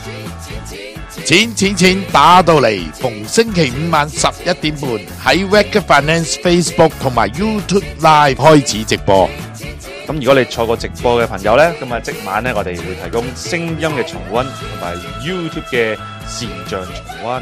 錢打到嚟，逢星期五晚11點半喺 Wacker Finance Facebook 同埋 YouTube Live 開始直播。 咁如果你錯過直播嘅朋友呢，咁啊即晚呢，我哋會提供聲音嘅重溫同埋 YouTube 嘅視像重溫。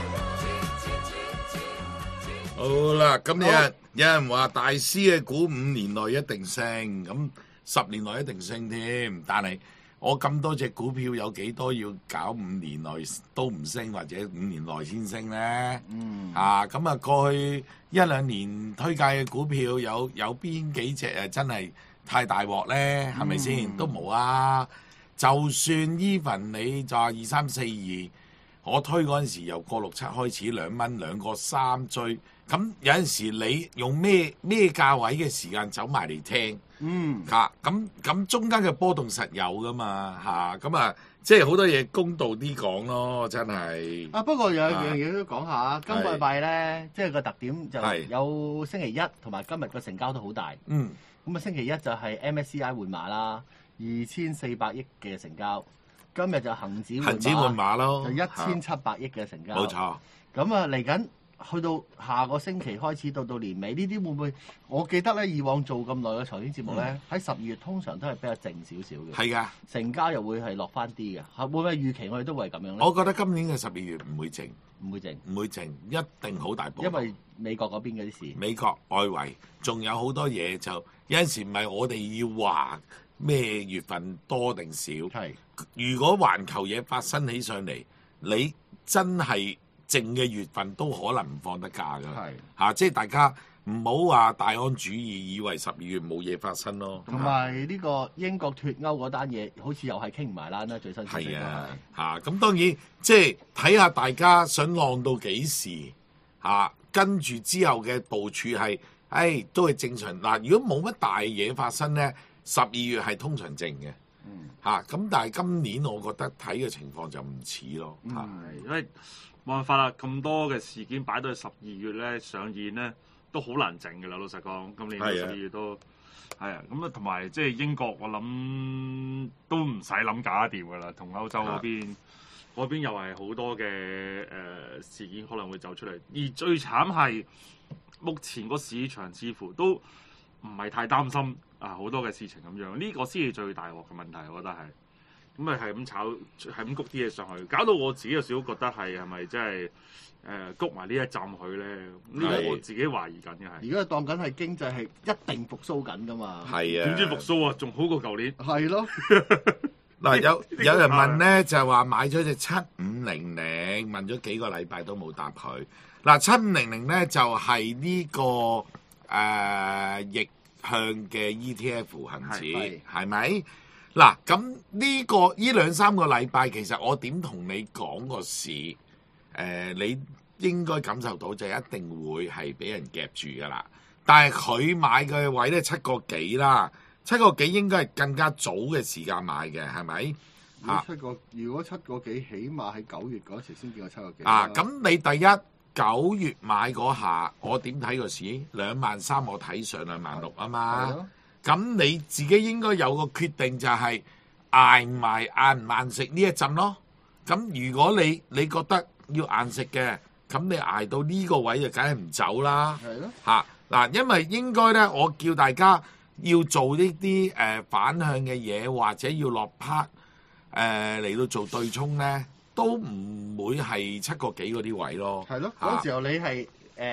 好啦，今日有人話大師嘅股5年內一定升，咁10年內一定升添。但係我咁多隻股票有幾多要搞5年內都唔升，或者5年內先升呢？咁啊過去1-2年推介嘅股票有邊幾隻真係太大鑊呢？係咪先？都冇啊！就算 even 你就話2342，我推嗰陣時由過6.7開始2蚊2個3追，咁有陣時你用咩價位嘅時間走埋嚟聽，咁中間嘅波動實有噶嘛咁啊，即係好多嘢公道啲講咯，真係。 不過有一樣嘢都講下，今個禮拜咧，即係個特點就有星期一同埋今日個成交都好大。咁啊，星期一就係 MSCI 換馬啦，2400億嘅成交。今日就恒指換馬咯，就1700億嘅成交。 冇錯。 咁啊，嚟緊去到下個星期開始到年尾，呢啲會唔會？我記得咧，以往做咁耐嘅財經節目咧，喺12月通常都係比較靜少少嘅。 係㗎。成交又會係落翻啲嘅。會唔會預期我哋都會係咁樣咧？ 我覺得今年嘅12月唔會靜， 唔會靜， 唔會靜，一定好大波。 因為美國嗰邊嗰啲事， 美國外圍仲有好多嘢，就有陣時唔係我哋要話咩月份多定少。係，如果環球嘢發生起上嚟，你真係靜嘅月份都可能唔放得假㗎。係即係大家唔好話大安主義，以為12月冇嘢發生咯。 同埋呢個英國脫歐嗰單嘢，好似又係傾唔埋啦，最新消息咁當然即係睇下大家想浪到幾時跟住之後嘅部署係，都係正常。嗱，如果冇乜大嘢發生咧，12月係通常靜嘅。咁但係今年我覺得睇嘅情況就唔似咯。 因為冇辦法啦，咁多嘅事件擺到去12月咧上演咧，都好難靜㗎啦。老實講，今年12月都係啊。咁啊，同埋即係英國，我諗都唔使諗搞得掂㗎啦。同歐洲嗰邊。嗰邊又係好多嘅事件可能會走出嚟，而最慘係目前個市場似乎都唔係太擔心好多嘅事情咁樣，呢個先係最大鑊嘅問題，我覺得係。咁咪係咁炒，係咁谷啲嘢上去，搞到我自己有少少覺得係咪真係谷埋呢一浸佢咧？呢個我自己懷疑緊嘅係。 而家當緊係經濟係一定復甦緊㗎嘛？ 係啊， 點知復甦啊？仲好過舊年。 係咯。 嗱，有人問咧，就係話買咗隻7500，問咗幾個禮拜都冇答佢。嗱，7500咧就係呢個逆向嘅 ETF 恆指，係咪？嗱，咁呢2-3個禮拜，其實我點同你講個市？你應該感受到就一定會係俾人夾住噶啦。但係佢買嘅位咧7個幾啦。7個幾應該係更加早嘅時間買嘅，係咪？ 如果7個幾，起碼喺9月嗰時先見過7個幾。 咁你第一9月買嗰下，我點睇個市？23,000我睇上26,000啊嘛。咁你自己應該有個決定，就係捱埋硬唔硬食呢一陣咯。咁如果你覺得要硬食嘅，咁你捱到呢個位就梗係唔走啦。係咯。嗱，因為應該咧，我叫大家。要做呢啲反向嘅嘢，或者要落 part 嚟到做對沖咧，都唔會係7個幾嗰啲位咯。係咯， 嗰時候你係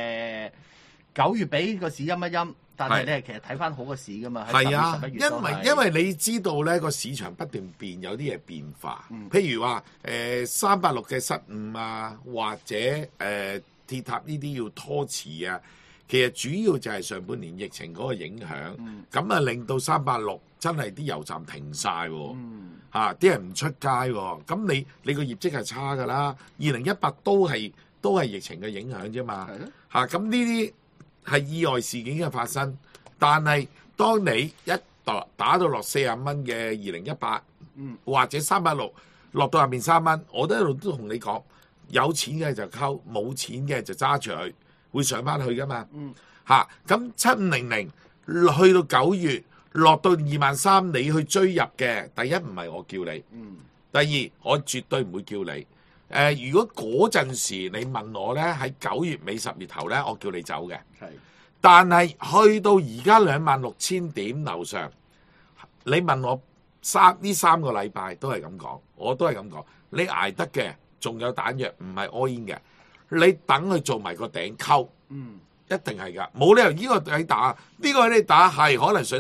9月俾個市陰一陰，但係你係其實睇翻好個市噶嘛。係啊， 因為你知道咧個市場不斷變，有啲嘢變化。譬如話386嘅失誤啊，或者鐵塔呢啲要拖遲啊。其實主要就係上半年疫情嗰個影響，咁令到386真係啲油站停晒喎，啲人唔出街喎，咁你個業績係差㗎啦。2018都係疫情嘅影響啫嘛，咁呢啲係意外事件嘅發生，但係當你一打到落40蚊嘅2018，或者386落到下面3蚊，我都一路都同你講，有錢嘅就溝，冇錢嘅就揸住佢。會上翻去噶嘛？咁7500去到9月落到23,000，你去追入嘅，第一唔係我叫你， 第二，我絕對唔會叫你。如果嗰陣時你問我咧，喺9月尾10月頭咧，我叫你走嘅。 係。 但係去到而家26,000點樓上，你問我呢3個禮拜都係咁講，我都係咁講。你捱得嘅，仲有彈藥，唔係 all in 嘅。你等佢做埋個頂溝，一定係㗎，冇理由呢個你打，呢個你打係可能上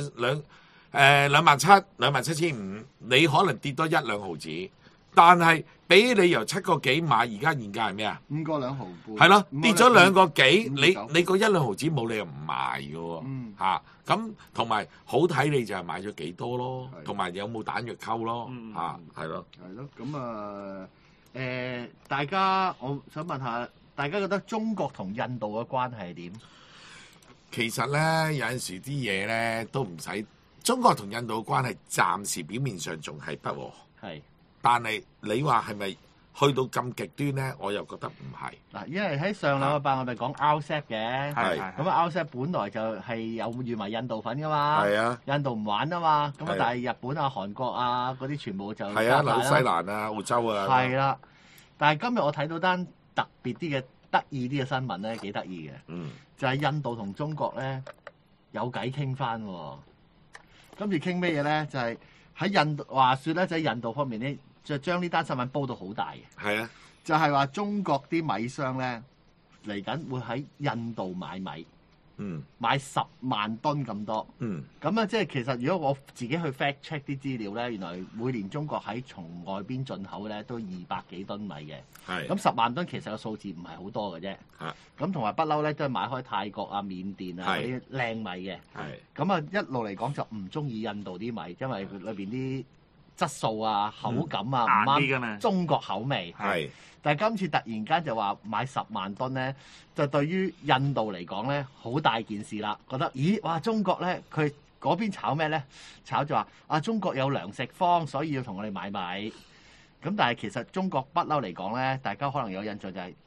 27,000、27,500，你可能跌多1-2毫子。但係俾你由7個幾買，而家現價係咩啊？5個2毫半。係咯，跌咗2個幾，你個1-2毫子冇理由唔賣嘅喎。嚇，咁同埋好睇你就係買咗幾多咯，同埋有冇彈藥溝咯。嚇，係咯。 係咯，咁大家我想問下，大家覺得中國同印度嘅關係係點？ 其實咧有陣時啲嘢咧都唔使，中國同印度嘅關係暫時表面上仲係不和。係。但係你話係咪去到咁極端咧？我又覺得唔係。嗱，因為喺上兩個禮拜我哋講 RCEP 嘅，咁RCEP 本來就係有預埋印度份噶嘛。係啊，印度唔玩啊嘛，咁但係日本啊、韓國啊嗰啲全部就係啊，紐西蘭啊、澳洲啊。係啦，但係今日我睇到單特別啲嘅得意啲嘅新聞咧，幾得意嘅。就係印度同中國咧有偈傾翻喎。今次傾咩嘢咧？就係喺印度話説咧，就喺印度方面咧。就將呢單新聞煲到好大嘅，係啊，就係話中國啲米商咧嚟緊會喺印度買米，買10萬噸咁多，咁啊即係其實如果我自己去 fact check 啲資料咧，原來每年中國喺從外邊進口咧都200幾噸米嘅，係，咁10萬噸其實個數字唔係好多嘅啫，咁同埋不嬲咧都係買開泰國啊、緬甸啊嗰啲靚米嘅，係，咁啊一路嚟講就唔中意印度啲米，因為裏邊啲質素啊、口感啊唔啱中國口味，係。但係今次突然間就話買10萬噸咧，就對於印度嚟講咧好大件事啦。覺得咦哇，中國咧佢嗰邊炒咩咧？炒就話啊，中國有糧食荒，所以要同我哋買米。咁但係其實中國不嬲嚟講咧，大家可能有印象就係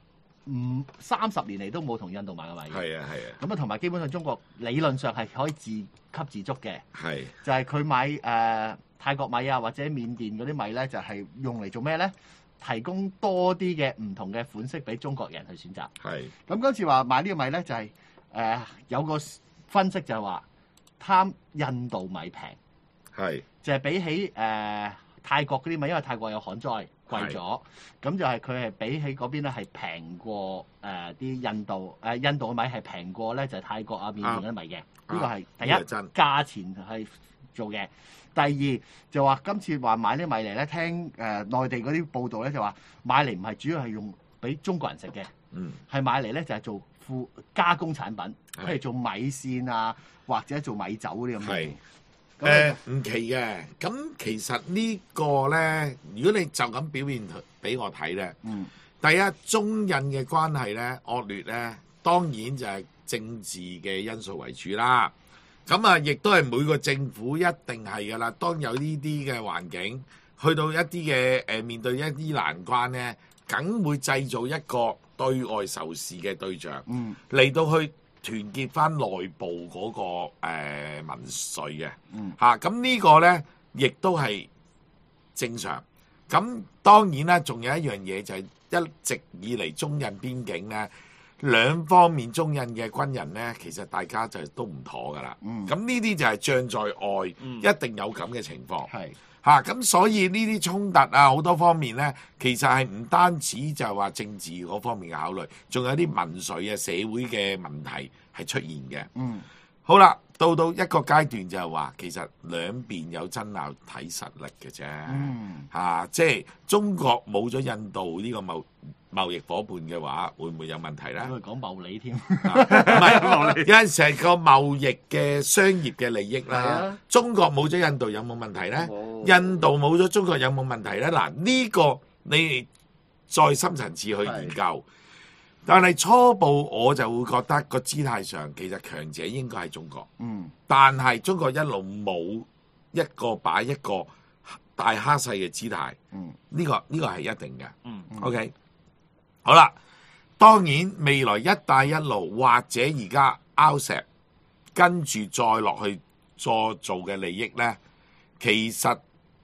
30年嚟都冇同印度買過米。係啊係啊。咁啊同埋基本上中國理論上係可以自給自足嘅。係。就係佢買泰國米啊，或者緬甸嗰啲米咧，就係用嚟做咩咧？提供多啲嘅唔同嘅款式俾中國人去選擇。係。咁今次話買呢個米咧，就係有個分析就係話貪印度米平。係。就係比起泰國嗰啲米，因為泰國有旱災貴咗，咁就係佢係比起嗰邊咧係平過啲印度嘅米係平過咧就係泰國啊、緬甸嗰啲米嘅。呢個係第一，價錢係做嘅。第二就話今次話買啲米嚟咧，聽內地嗰啲報道咧就話買嚟唔係主要係用俾中國人食嘅，係買嚟咧就係做加工產品，譬如做米線啊或者做米酒嗰啲咁嘅。唔奇嘅。咁其實呢個咧，如果你就咁表現俾我睇咧，第一中印嘅關係咧惡劣咧，當然就係政治嘅因素為主啦。咁啊，亦都係每個政府一定係噶啦。當有呢啲嘅環境，去到一啲嘅面對一啲難關咧，梗會製造一個對外仇視嘅對象，嚟到去團結翻內部嗰個民粹嘅。咁呢個咧，亦都係正常。咁當然啦，仲有一樣嘢就係一直以嚟中印邊境咧。兩方面中印嘅軍人咧，其實大家就都唔妥噶啦。咁呢啲就係將在外，一定有咁嘅情況。係咁所以呢啲衝突啊，好多方面咧，其實係唔單止就係話政治嗰方面嘅考慮，仲有啲民粹嘅社會嘅問題係出現嘅。好啦，到一個階段就係話，其實兩邊有爭拗睇實力嘅啫。即係中國冇咗印度呢個貿易伙伴嘅話，會唔會有問題咧？會講貿易添，唔係有陣時係個貿易嘅商業嘅利益啦。中國冇咗印度有冇問題咧？印度冇咗中國有冇問題咧？嗱，呢個你再深層次去研究。但係初步我就會覺得個姿態上其實強者應該係中國。但係中國一路冇一個擺一個大蝦細嘅姿態。呢個係一定嘅。OK。好啦，當然未來一帶一路或者而家 RCEP 跟住再落去再做嘅利益咧，其實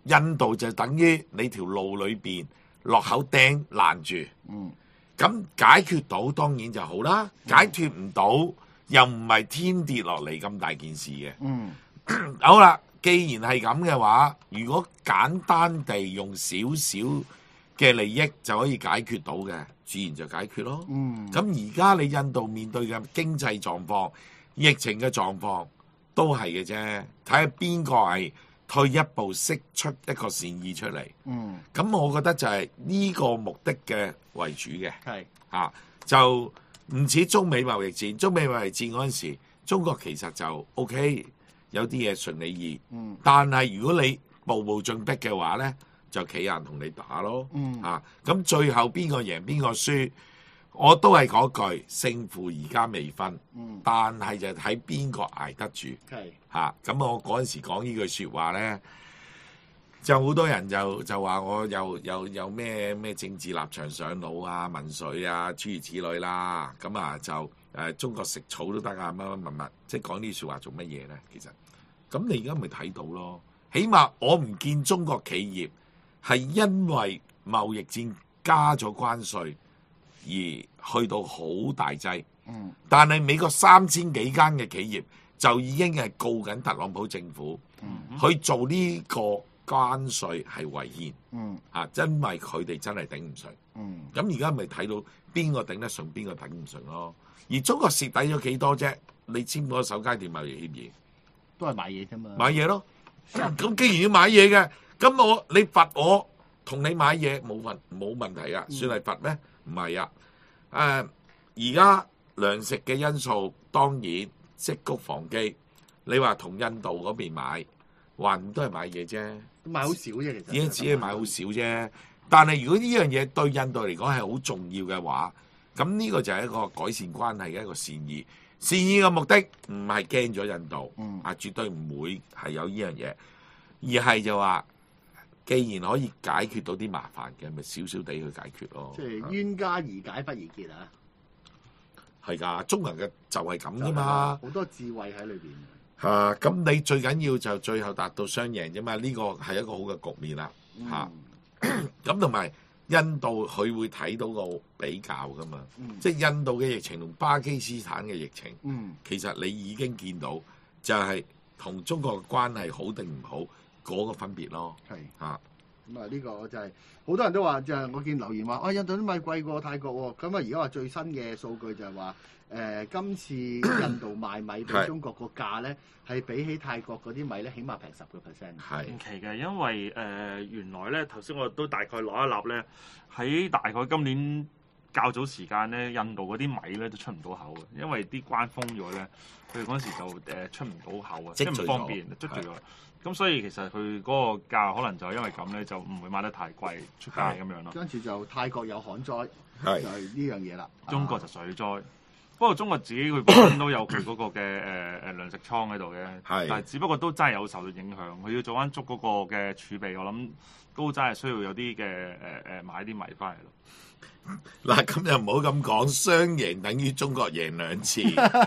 印度就等於你條路裏邊落口釘攔住。咁解決到當然就好啦，解決唔到又唔係天跌落嚟咁大件事嘅。好啦，既然係咁嘅話，如果簡單地用少少嘅利益就可以解決到嘅，自然就解決咯。咁而家你印度面對嘅經濟狀況、疫情嘅狀況都係嘅啫，睇下邊個係退一步釋出一個善意出嚟。咁我覺得就係呢個目的嘅為主嘅。就唔似中美貿易戰。中美貿易戰嗰陣時，中國其實就 OK， 有啲嘢順你意。但係如果你步步進逼嘅話咧，就企硬同你打咯。咁最後邊個贏邊個輸，我都係嗰句勝負而家未分。但係就睇邊個捱得住。咁我嗰陣時講呢句説話咧，就好多人就話我有咩政治立場上腦啊、民粹啊諸如此類啦。咁啊就中國食草都得啊，乜，即係講呢啲説話做乜嘢咧？其實咁你而家咪睇到咯。起碼我唔見中國企業係因為貿易戰加咗關稅而去到好大劑。但係美國3000幾間嘅企業就已經係告緊特朗普政府去做呢個關稅係違憲。因為佢哋真係頂唔順。咁而家咪睇到邊個頂得順，邊個頂唔順咯。而中國蝕底咗幾多啫？你簽嗰個首階段貿易協議都係買嘢啫嘛。買嘢咯。咁既然要買嘢嘅，咁你罰我同你買嘢冇問題啊？算係罰咩？唔係啊。而家糧食嘅因素當然積谷防饑。你話同印度嗰邊買，還都係買嘢啫， 買好少啫，其實已經只係買好少啫。但係如果呢樣嘢對印度嚟講係好重要嘅話，咁呢個就係一個改善關係嘅一個善意。善意嘅目的唔係驚咗印度，絕對唔會係有呢樣嘢，而係就話，既然可以解決到啲麻煩嘅，咪少少地去解決咯。 即係冤家宜解不宜結啊！ 係㗎，中國人嘅就係咁啫嘛， 好多智慧喺裏邊。 咁你最緊要就最後達到雙贏啫嘛，呢個係一個好嘅局面啦。咁同埋印度佢會睇到個比較噶嘛，即係印度嘅疫情同巴基斯坦嘅疫情，其實你已經見到就係同中國嘅關係好定唔好嗰個分別咯。 咁呢個就係好多人都話，就係我見留言話，印度啲米貴過泰國喎。咁而家話最新嘅數據就係話，今次印度賣米俾中國個價咧，係比起泰國嗰啲米咧，起碼平10%。 唔奇嘅，因為原來咧頭先我都大概攞一粒咧，喺大概今年較早時間咧，印度嗰啲米咧都出唔到口嘅，因為啲關封咗咧，佢哋嗰陣時就出唔到口啊，即係唔方便捉住咗。咁所以其實佢嗰個價可能就因為咁咧，就唔會賣得太貴出街咁樣咯。 跟住就泰國有旱災，就係呢樣嘢啦。 中國就水災。不過中國自己佢本身都有佢嗰個嘅糧食倉喺度嘅，但係只不過都真係有受到影響。佢要做翻足嗰個嘅儲備，我諗都真係需要有啲嘅買啲米翻嚟咯。 嗱，咁又唔好咁講，雙贏等於中國贏2次，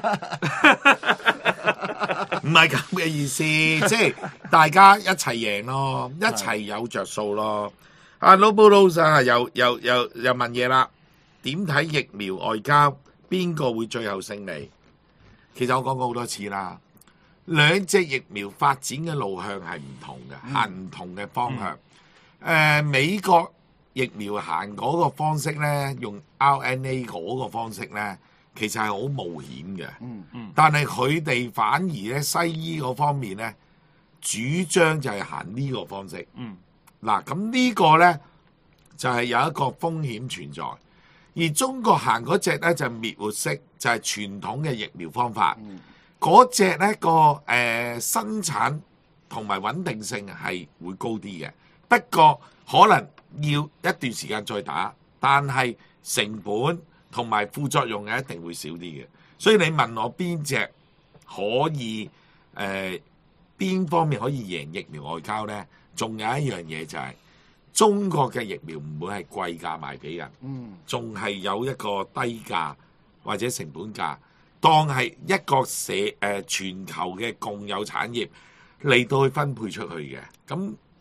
唔係咁嘅意思，即係大家一齊贏咯，一齊有着數咯。阿 Lobo 啊，又問嘢啦，點睇疫苗外交？邊個會最後勝利？其實我講過好多次啦，兩隻疫苗發展嘅路向係唔同嘅，行唔同嘅方向。美國疫苗行嗰個方式咧，用 RNA 嗰個方式咧，其實係好冒險嘅。但係佢哋反而咧，西醫嗰方面咧，主張就係行呢個方式。嗱，咁呢個咧就係有一個風險存在。而中國行嗰隻咧就滅活式，就係傳統嘅疫苗方法。嗰隻咧個生產同埋穩定性係會高啲嘅，不過可能要一段時間再打，但係成本同埋副作用係一定會少啲嘅。所以你問我邊隻可以邊方面可以贏疫苗外交咧？仲有一樣嘢就係，中國嘅疫苗唔會係貴價賣俾人，仲係有一個低價或者成本價，當係一個全球嘅共有產業嚟到去分配出去嘅。咁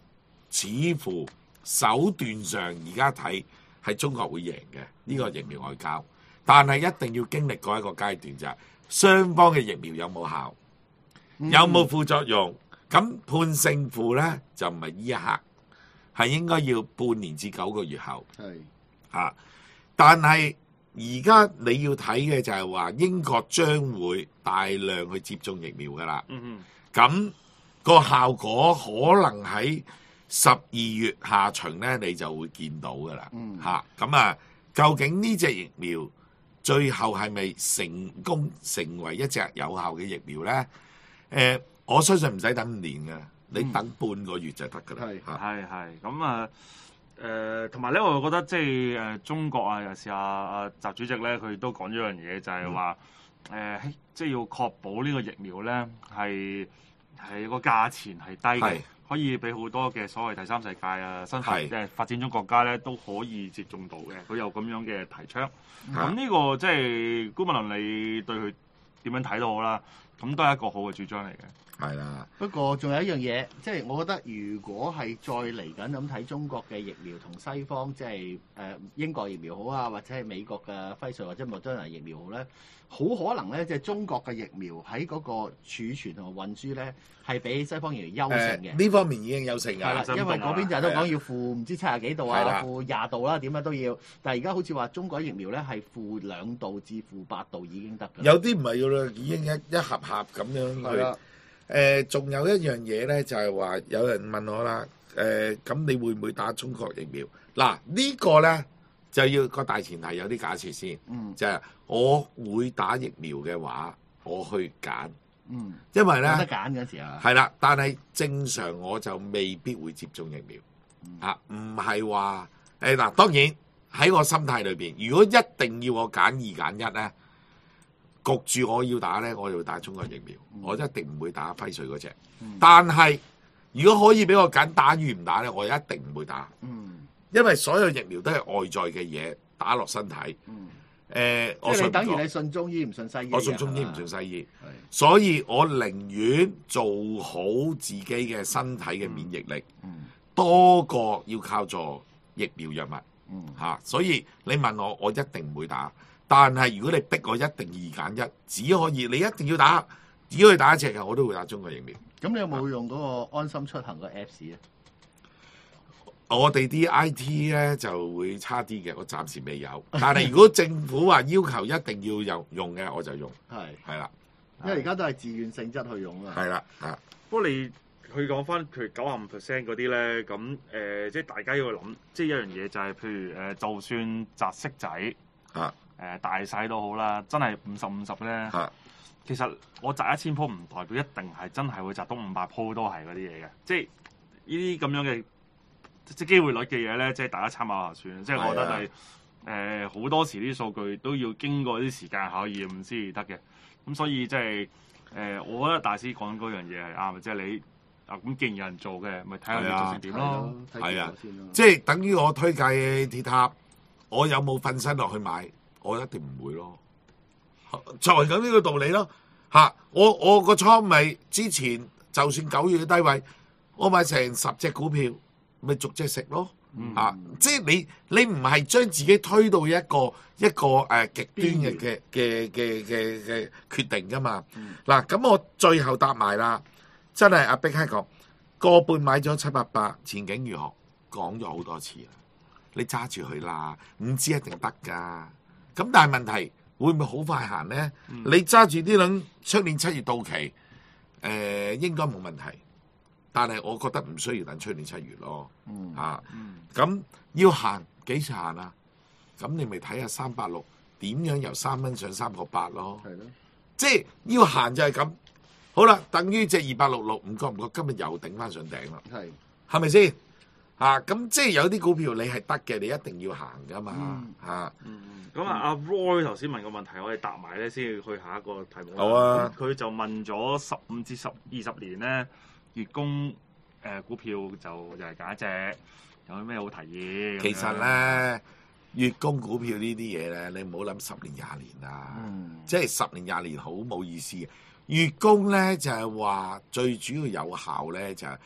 似乎手段上而家睇係中國會贏嘅呢個疫苗外交，但係一定要經歷過一個階段就係雙方嘅疫苗有冇效，有冇副作用，咁判勝負咧就唔係呢一刻，係應該要半年至9個月後。係但係而家你要睇嘅就係話英國將會大量去接種疫苗噶啦。咁個效果可能喺12月下旬咧，你就會見到噶啦。咁究竟呢隻疫苗最後係咪成功成為一隻有效嘅疫苗咧？我相信唔使等5年嘅，你等半個月就得噶啦。 係咁同埋咧，我覺得即係中國啊，尤其是阿習主席咧，佢都講咗一樣嘢，就係話即係要確保呢個疫苗咧係個價錢係低嘅，可以俾好多嘅所謂第三世界啊、新發展中國家咧都可以接種到嘅。佢有咁樣嘅提倡。咁呢個即係姑勿論你對佢點樣睇都好啦，咁都係一個好嘅主張嚟嘅。 係啦， 不過仲有一樣嘢，即係我覺得如果係再嚟緊咁睇中國嘅疫苗同西方，即係英國疫苗好啊，或者係美國嘅輝瑞或者莫德納疫苗好咧，好可能咧，即係中國嘅疫苗喺嗰個儲存同埋運輸咧，係比西方疫苗優勝嘅。 呢方面已經優勝㗎。 係啦，因為嗰邊就係都講要負唔知70幾度啊，負20度啦，點樣都要。但係而家好似話中國疫苗咧係負2度至負8度已經得㗎。 有啲唔係㗎啦，已經一盒盒咁樣去。仲有一樣嘢咧，就係話有人問我啦，咁你會唔會打中國疫苗？嗱，呢個咧就要個大前提有啲假設先，就係我會打疫苗嘅話，我去揀，因為咧有得揀嗰時啊， 係啦，但係正常我就未必會接種疫苗，唔係話嗱，當然喺我心態裏邊，如果一定要我揀2揀1咧。焗住我要打咧，我就會打中國疫苗，我一定唔會打輝瑞嗰隻。但係如果可以俾我揀打與唔打咧，我一定唔會打。因為所有疫苗都係外在嘅嘢打落身體。 我即係你等於你信中醫唔信西醫。 我信中醫唔信西醫，所以我寧願做好自己嘅身體嘅免疫力，多過要靠助疫苗藥物。所以你問我，我一定唔會打。但係如果你逼我一定2揀1，只可以你一定要打，只可以打一隻嘅，我都會打中國疫苗。 咁你有冇用嗰個安心出行個 Apps 咧？ 我哋啲 IT 咧就會差啲嘅，我暫時未有。但係如果政府話要求一定要用嘅，我就用。係啦， 因為而家都係自願性質去用啊。 係啦， 不過你去講翻譬如95% 嗰啲咧，咁即係大家要諗，即係一樣嘢就係譬如就算擲骰仔大細都好啦，真係50-50咧。其實我擲1000鋪唔代表一定係真係會擲到500鋪都係嗰啲嘢嘅，即係呢啲咁樣嘅即係機會率嘅嘢咧，即係大家參考下算。即係我覺得係好多時啲數據都要經過啲時間考驗先至得嘅。咁所以即係我覺得大師講嗰樣嘢係啱嘅，即係你咁既然有人做嘅，咪睇下你做成點咯。 係啊，即係等於我推介鐵塔，我有冇瞓身落去買？我一定唔會咯，就係咁呢個道理咯。我個倉咪之前就算9月嘅低位，我買成10隻股票，咪逐隻食咯。即係你唔係將自己推到一個極端嘅決定噶嘛。嗱，咁我最後答埋啦，真係阿碧克講個半買咗788，前景如何？講咗好多次啦，你揸住佢啦，唔知一定得㗎。咁但係問題會唔會好快行咧？你揸住啲輪出年7月到期，應該冇問題。但係我覺得唔需要等出年7月咯。咁要行幾時行啊？咁你咪睇下386點樣由3蚊上3個8咯。係咯，即係要行就係咁。好啦，等於隻266，唔覺唔覺今日又頂翻上頂啦？係咪先？咁即係有啲股票你係得嘅，你一定要行噶嘛。 咁阿 Roy 頭先問個問題，我哋答埋咧先去下一個題目。 好啊。 佢就問咗15至20年咧，月供股票就又係揀一隻，有咩好提議？ 其實咧，月供股票呢啲嘢咧，你唔好諗10年20年啦。即係10年20年好冇意思嘅。月供咧就係話最主要有效咧就係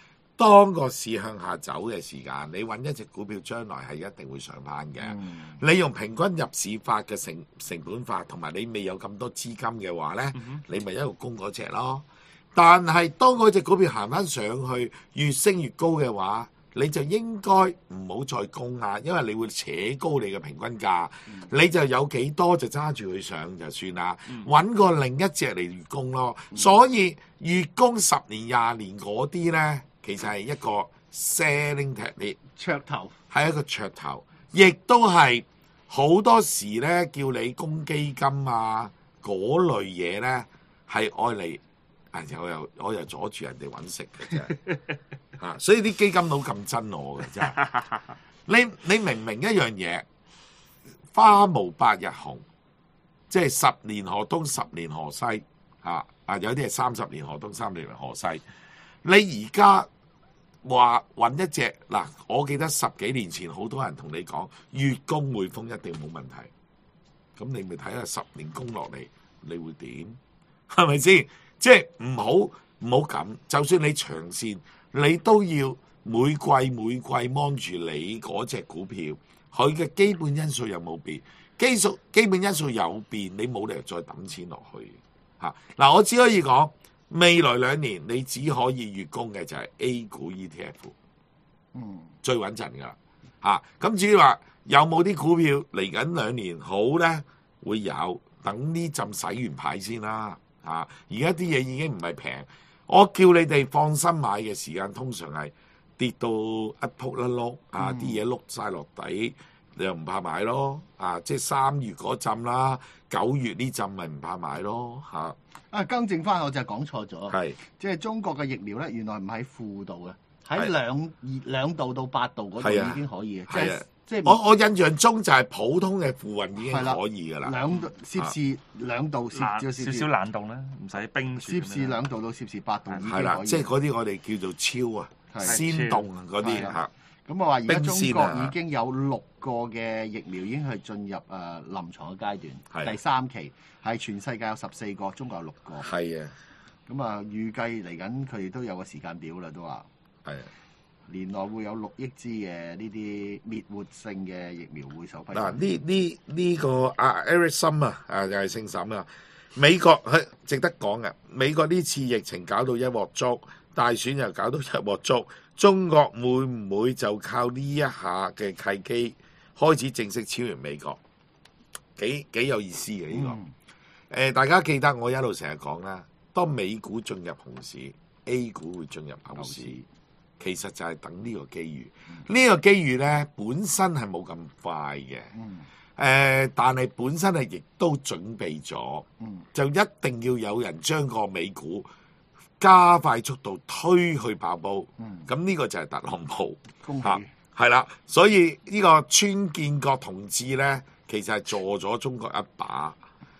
當個市向下走嘅時間，你揾一隻股票將來係一定會上翻嘅。你用平均入市法嘅成本法，同埋你未有咁多資金嘅話呢，你咪一路供嗰隻咯。但係當嗰隻股票行翻上去，越升越高嘅話，你就應該唔好再供啦，因為你會扯高你嘅平均價，你就有幾多就揸住佢上就算啦，揾個另一隻嚟月供咯。所以月供10年20年嗰啲呢，其實係一個 selling technique， 噱頭係一個噱頭，亦都係好多時呢叫你供基金啊嗰類嘢呢，係愛嚟。我又阻住人哋揾食嘅啫，嚇！所以啲基金佬咁憎我嘅真係。你明唔明一樣嘢？花無百日紅，即係10年河東10年河西嚇。有啲係30年河東30年河西。你而家話揾一隻嗱，我記得10幾年前好多人同你講月供匯豐一定冇問題，咁你咪睇下10年供落嚟，你會點？係咪先？即係唔好咁，就算你長線，你都要每季幫住你嗰隻股票，佢嘅基本因素有冇變？基本因素有變，你冇理由再抌錢落去嚇。嗱，我只可以講未來2年你只可以月供嘅就係 A 股 ETF， 最穩陣㗎啦嚇。咁至於話有冇啲股票嚟緊2年好咧，會有，等呢陣洗完牌先啦。而家啲嘢已經唔係平，我叫你哋放心買嘅時間，通常係跌到一仆一碌，啲嘢碌晒落底，你又唔怕買咯。即係3月嗰陣啦，9月呢陣咪唔怕買咯。 更正翻，我就係講錯咗。 係即係中國嘅疫苗咧，原來唔喺負度嘅，喺2度到8度嗰度已經可以嘅。即係我印象中就係普通嘅附運已經可以㗎啦。 攝氏2度， 少少冷凍啦，唔使冰住。 攝氏2度到攝氏8度已經可以。 係啦，即係嗰啲我哋叫做超鮮凍嗰啲嚇。 咁我話而家中國已經有6個嘅疫苗已經係進入臨床嘅階段，第3期係全世界有14個，中國有6個。 係啊， 咁預計嚟緊佢哋都有個時間表啦，都話係年內會有6億支嘅呢啲滅活性嘅疫苗會首批。 嗱呢個Eric 森又係姓沈啊，美國係值得講嘅。美國呢次疫情搞到一鑊粥，大選又搞到一鑊粥。中國會唔會就靠呢一下嘅契機開始正式超越美國？幾有意思嘅呢個。大家記得我一路成日講啦，當美股進入熊市 ，A 股會進入牛市，其實就係等呢個機遇。呢個機遇呢，本身係冇咁快嘅，但係本身係亦都準備咗，就一定要有人將個美股加快速度推去爆煲，咁呢個就係特朗普嚇，係啦。所以呢個川建國同志呢，其實係助咗中國一把，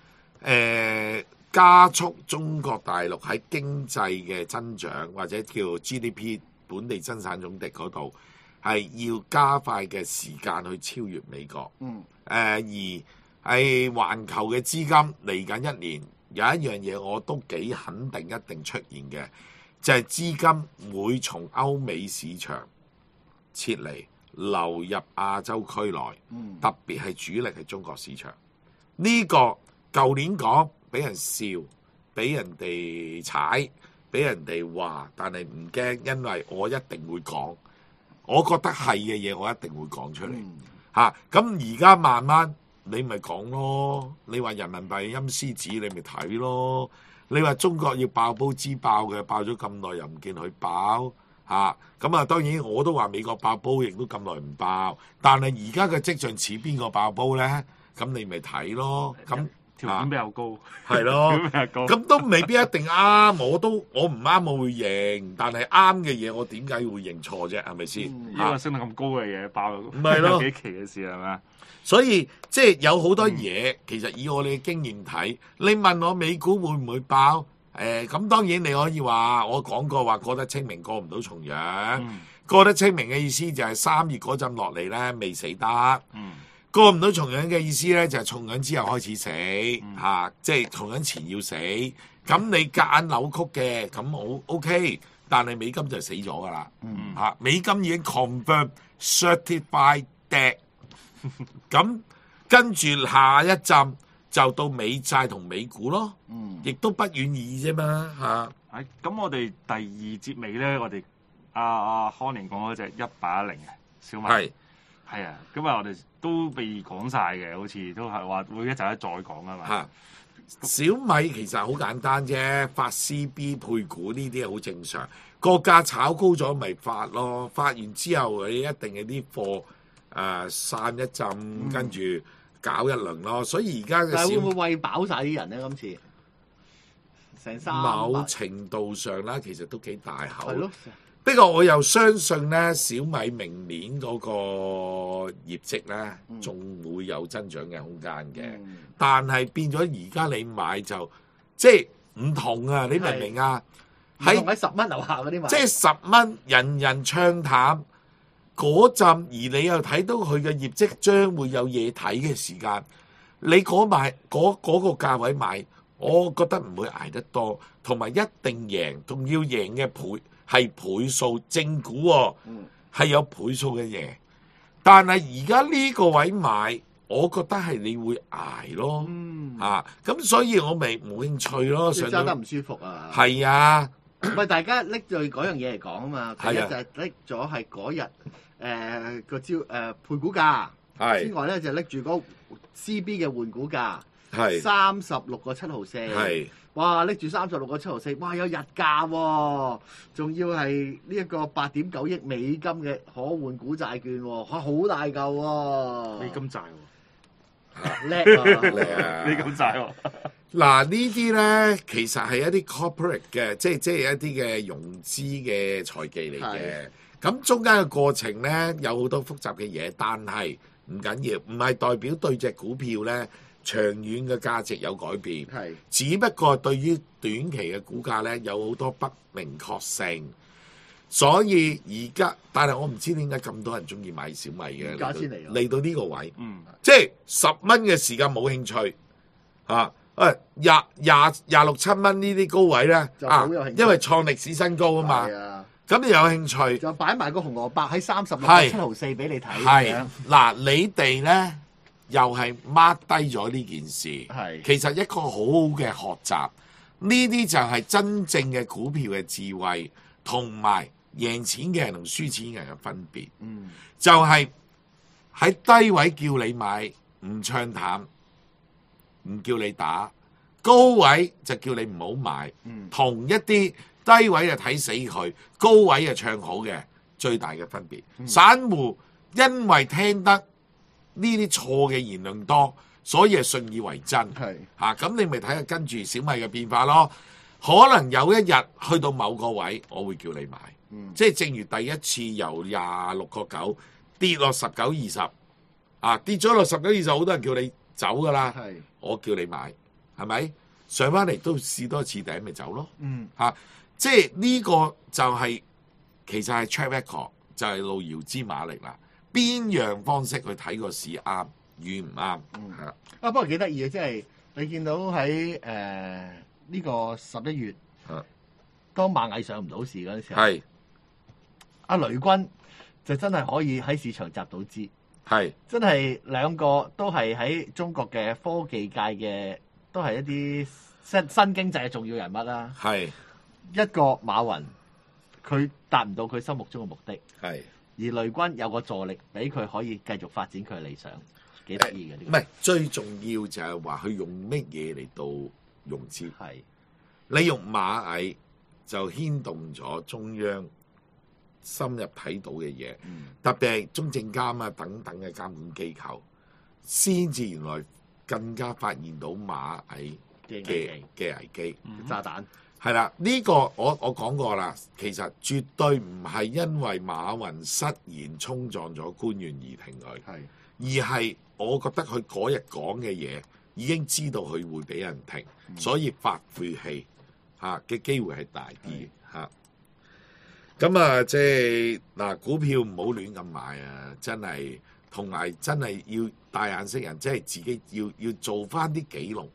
加速中國大陸喺經濟嘅增長或者叫 GDP 本地生產總值嗰度係要加快嘅時間去超越美國。而係環球嘅資金嚟緊1年。有一樣嘢我都幾肯定一定出現嘅，就係資金會從歐美市場撤離，流入亞洲區內，特別係主力係中國市場。呢個舊年講俾人笑，俾人哋踩，俾人哋話，但係唔驚，因為我一定會講。我覺得係嘅嘢，我一定會講出嚟嚇。咁而家慢慢。你咪講咯，你話人民幣陰獅子，你咪睇咯。你話中國要爆煲之爆嘅，爆咗咁耐又唔見佢爆嚇。咁啊，當然我都話美國爆煲，亦都咁耐唔爆。但係而家嘅跡象似邊個爆煲咧？咁你咪睇咯。咁條件比較高， 係咯。咁都未必一定啱。我唔啱，我會認。但係啱嘅嘢，我點解會認錯啫？係咪先？ 呢個升得咁高嘅嘢爆， 唔係咯？ 幾期嘅事係咪？ 所以即係有好多嘢，其實以我哋嘅經驗睇，你問我美股會唔會爆？咁當然你可以話我講過話過得清明過唔到重陽。過得清明嘅意思就係3月嗰陣落嚟咧未死得。過唔到重陽嘅意思咧就係重陽之後開始死即係重陽前要死。咁你夾硬扭曲嘅咁好 OK， 但係美金就死咗㗎啦。美金已經 confirm certified dead。咁跟住下一站就到美債同美股咯。亦都不遠矣啫嘛嚇。 咁我哋第二節尾咧，我哋阿康年講嗰隻1810嘅小米。係啊，咁啊，我哋都未講晒嘅，好似都係話會一陣再講啊嘛。 小米其實好簡單啫，發 CB 配股呢啲係好正常，個價炒高咗咪發咯，發完之後你一定係啲貨散一陣，跟住搞一輪咯。所以而家嘅但係會唔會餵飽晒啲人咧？今次成300， 某程度上啦，其實都幾大口。 係咯。 不過我又相信咧，小米明年嗰個業績咧，仲會有增長嘅空間嘅。但係變咗而家你買就即係唔同啊！你明唔明啊？ 喺10蚊樓下嗰啲買， 即係10蚊，人人唱淡嗰陣，而你又睇到佢嘅業績將會有嘢睇嘅時間，你嗰個價位買，我覺得唔會捱得多，同埋一定贏，仲要贏嘅係倍數正股喎，係有倍數嘅贏。但係而家呢個位買，我覺得係你會捱咯。咁所以我咪冇興趣咯。 揸得唔舒服啊？ 係啊， 喂，大家拎住嗰樣嘢嚟講啊嘛。第一就係拎咗係嗰日個配股價，之外咧就拎住嗰 CB 嘅換股價，36個7毫4。哇！拎住36個7毫4，哇！有日價喎，仲要係呢一個8.9億美金嘅可換股債券喎，好大嚿喎。 美金債喎， 叻啊！ 美金債喎。 嗱呢啲咧，其實係一啲 corporate 嘅，即係一啲嘅融資嘅財技嚟嘅。咁中間嘅過程咧有好多複雜嘅嘢，但係唔緊要，唔係代表對隻股票咧長遠嘅價值有改變，只不過對於短期嘅股價咧有好多不明確性，所以而家，但係我唔知點解咁多人中意買小米嘅，嚟到呢個位，即係10蚊嘅時間冇興趣26、7蚊呢啲高位咧因為創歷史新高啊嘛，咁你有興趣就擺埋個紅蘿蔔喺36個7毫4俾你睇。 嗱，你哋咧。又係 mark 低咗呢件事，其實一個好好嘅學習，呢啲就係真正嘅股票嘅智慧，同埋贏錢嘅人同輸錢嘅人嘅分別。就係喺低位叫你買，唔唱淡，唔叫你打；高位就叫你唔好買。同一啲低位就睇死佢，高位就唱好嘅，最大嘅分別。散戶因為聽得呢啲錯嘅言論多，所以係信以為真。咁你咪睇下跟住小米嘅變化咯。可能有一日去到某個位，我會叫你買。即係正如第一次由26個9跌落19、20，跌咗落19、20，好多人叫你走噶啦。我叫你買，係咪上翻嚟都試多次頂咪走咯？即係呢個就係、其實係 track record，就係路遙知馬力啦。邊樣方式去睇個市啱與唔啱？ 不過幾得意嘅，即係你見到喺呢個11月，當螞蟻上唔到市嗰陣時候，阿雷軍就真係可以喺市場集到資，真係兩個都係喺中國嘅科技界嘅，都係一啲新經濟嘅重要人物啦。一個馬雲，佢達唔到佢心目中嘅目的。而雷軍有個助力，俾佢可以繼續發展佢嘅理想，幾得意嘅。 唔係最重要就係話佢用乜嘢嚟到融資？你用螞蟻就牽動咗中央深入睇到嘅嘢，特別係中證監等等嘅監管機構，先至原來更加發現到螞蟻嘅危機炸彈。 係啦，呢個我講過啦，其實絕對唔係因為馬雲失言衝撞咗官員而停佢，而係我覺得佢嗰日講嘅嘢已經知道佢會俾人停，所以發晦氣嘅機會係大啲嚇。咁即係嗱，股票唔好亂咁買啊！真係，同埋真係要帶眼識人，即係自己要做翻啲記錄。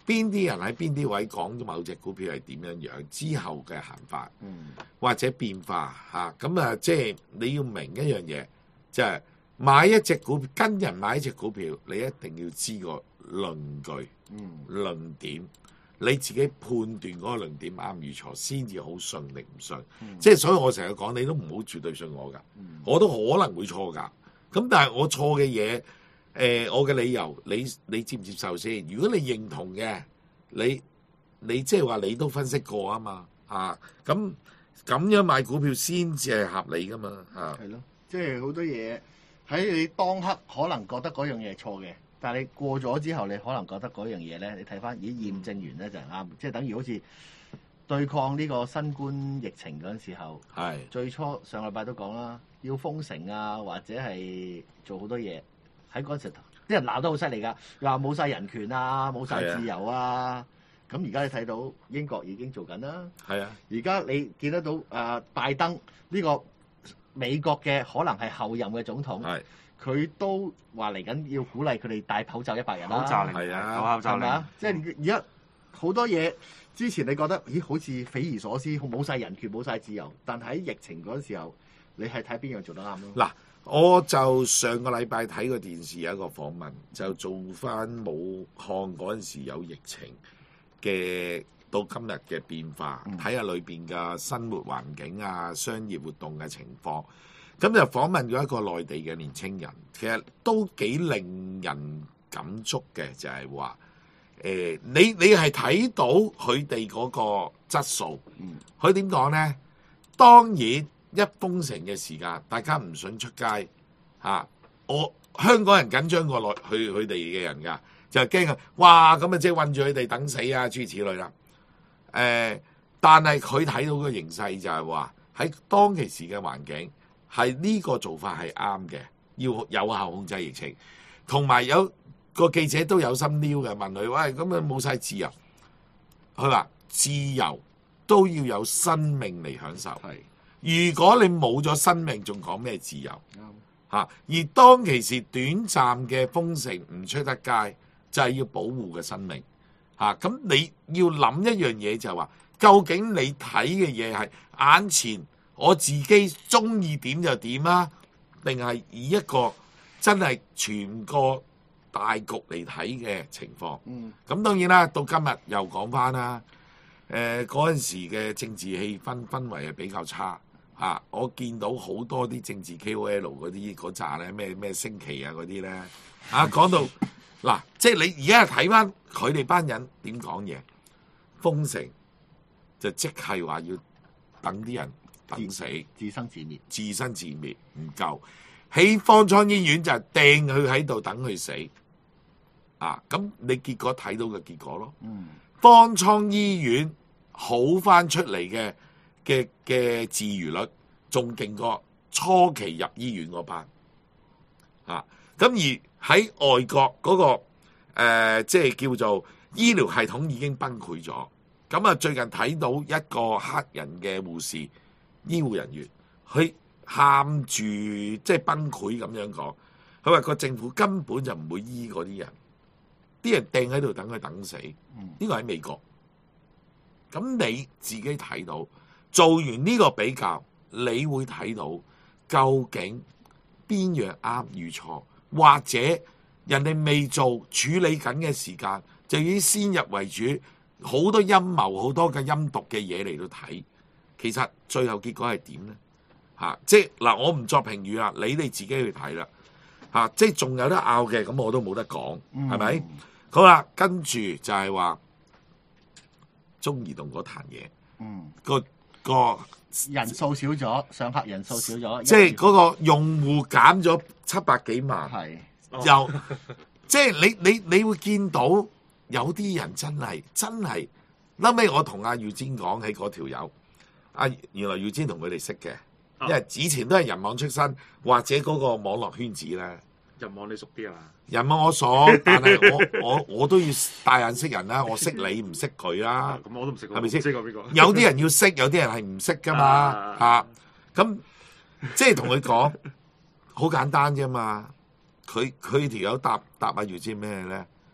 邊啲人喺邊啲位講咗某隻股票係點樣樣之後嘅行法，或者變化嚇。咁啊，即係你要明一樣嘢，就係買一隻股票，跟人買一隻股票，你一定要知個論據、論點，你自己判斷嗰個論點啱與錯，先至好信定唔信。即係所以我成日講，你都唔好絕對信我㗎，我都可能會錯㗎。咁但係我錯嘅嘢。我嘅理由，你接唔接受先？如果你認同嘅，你即係話你都分析過啊嘛，咁樣買股票先至係合理噶嘛， 係咯，即係好多嘢喺你當刻可能覺得嗰樣嘢係錯嘅，但係你過咗之後，你可能覺得嗰樣嘢咧，你睇翻已經驗證完咧就係啱，即係等於好似對抗呢個新冠疫情嗰陣時候，最初上禮拜都講啦，要封城啊，或者係做好多嘢。喺嗰陣時，啲人鬧得好犀利㗎，又話冇晒人權啊，冇晒自由啊。咁而家你睇到英國已經做緊啦。係啊，而家你見得到拜登呢個美國嘅可能係後任嘅總統，佢都話嚟緊要鼓勵佢哋戴口罩100日啦。口罩令係啊，口罩令係咪啊？即係而家好多嘢，之前你覺得咦好似匪夷所思，冇晒人權，冇晒自由，但喺疫情嗰陣時候，你係睇邊樣做得啱咯？ 嗱。我就上個禮拜睇個電視有一個訪問，就做翻武漢嗰陣時有疫情嘅到今日嘅變化，睇下裏邊嘅生活環境啊、商業活動嘅情況。咁就訪問咗一個內地嘅年青人，其實都幾令人感觸嘅，就係話你係睇到佢哋嗰個質素。佢點講呢？當然。一封城嘅時間，大家唔想出街我香港人緊張過佢哋嘅人㗎，就係驚啊！哇，咁啊即係韞住佢哋等死啊，諸如此類啦。但係佢睇到個形勢就係話喺當其時嘅環境係呢個做法係啱嘅，要有效控制疫情。同埋有個記者都有心撩嘅，問佢：喂，咁啊冇晒自由？佢話自由都要有生命嚟享受。如果你冇咗生命，仲講咩自由？而當其時短暫嘅封城唔出得街，就係要保護嘅生命。咁你要諗一樣嘢就係話，究竟你睇嘅嘢係眼前我自己中意點就點啊，定係以一個真係全個大局嚟睇嘅情況？咁當然啦，到今日又講翻啦。嗰陣時嘅政治氣氛圍係比較差。我見到好多啲政治 KOL 嗰扎咧，咩星期啊嗰啲咧，講到嗱，即係你而家睇翻佢哋班人點講嘢，封城就即係話要等啲人等死， 自生自滅， 自生自滅唔夠，喺方艙醫院就係掟佢喺度等佢死，咁你結果睇到嘅結果咯，方艙醫院好翻出嚟嘅治癒率仲勁過初期入醫院嗰班，咁而喺外國嗰個即係叫做醫療系統已經崩潰咗。咁啊，最近睇到一個黑人嘅護士、醫護人員，佢喊住即係崩潰咁樣講，佢話個政府根本就唔會醫嗰啲人，啲人掟喺度等佢等死。呢個喺美國，咁你自己睇到。做完呢個比較，你會睇到究竟邊樣啱與錯，或者人哋未做處理緊嘅時間，就已經先入為主，好多陰謀、好多嘅陰毒嘅嘢嚟到睇。其實最後結果係點呢？即係嗱，我唔作評語啦，你哋自己去睇啦。即係仲有得拗嘅，咁我都冇得講，係咪？好啦，跟住就係話中移動嗰壇嘢，個人數少咗，上客人數少咗， 即係嗰個用戶減咗700幾萬，又即係你會見到有啲人真係，後尾我同阿耀堅講起嗰條友，原來耀堅同佢哋識嘅，因為以前都係人網出身，或者嗰個網絡圈子咧。 人網你熟啲啊？ 人網我熟，但係我都要大眼識人啦，我識你唔識佢啦。 咁我都唔識， 係咪先？ 識過邊個？ 有啲人要識，有啲人係唔識噶嘛。咁即係同佢講，好簡單啫嘛。佢條友答阿耀堅咩咧？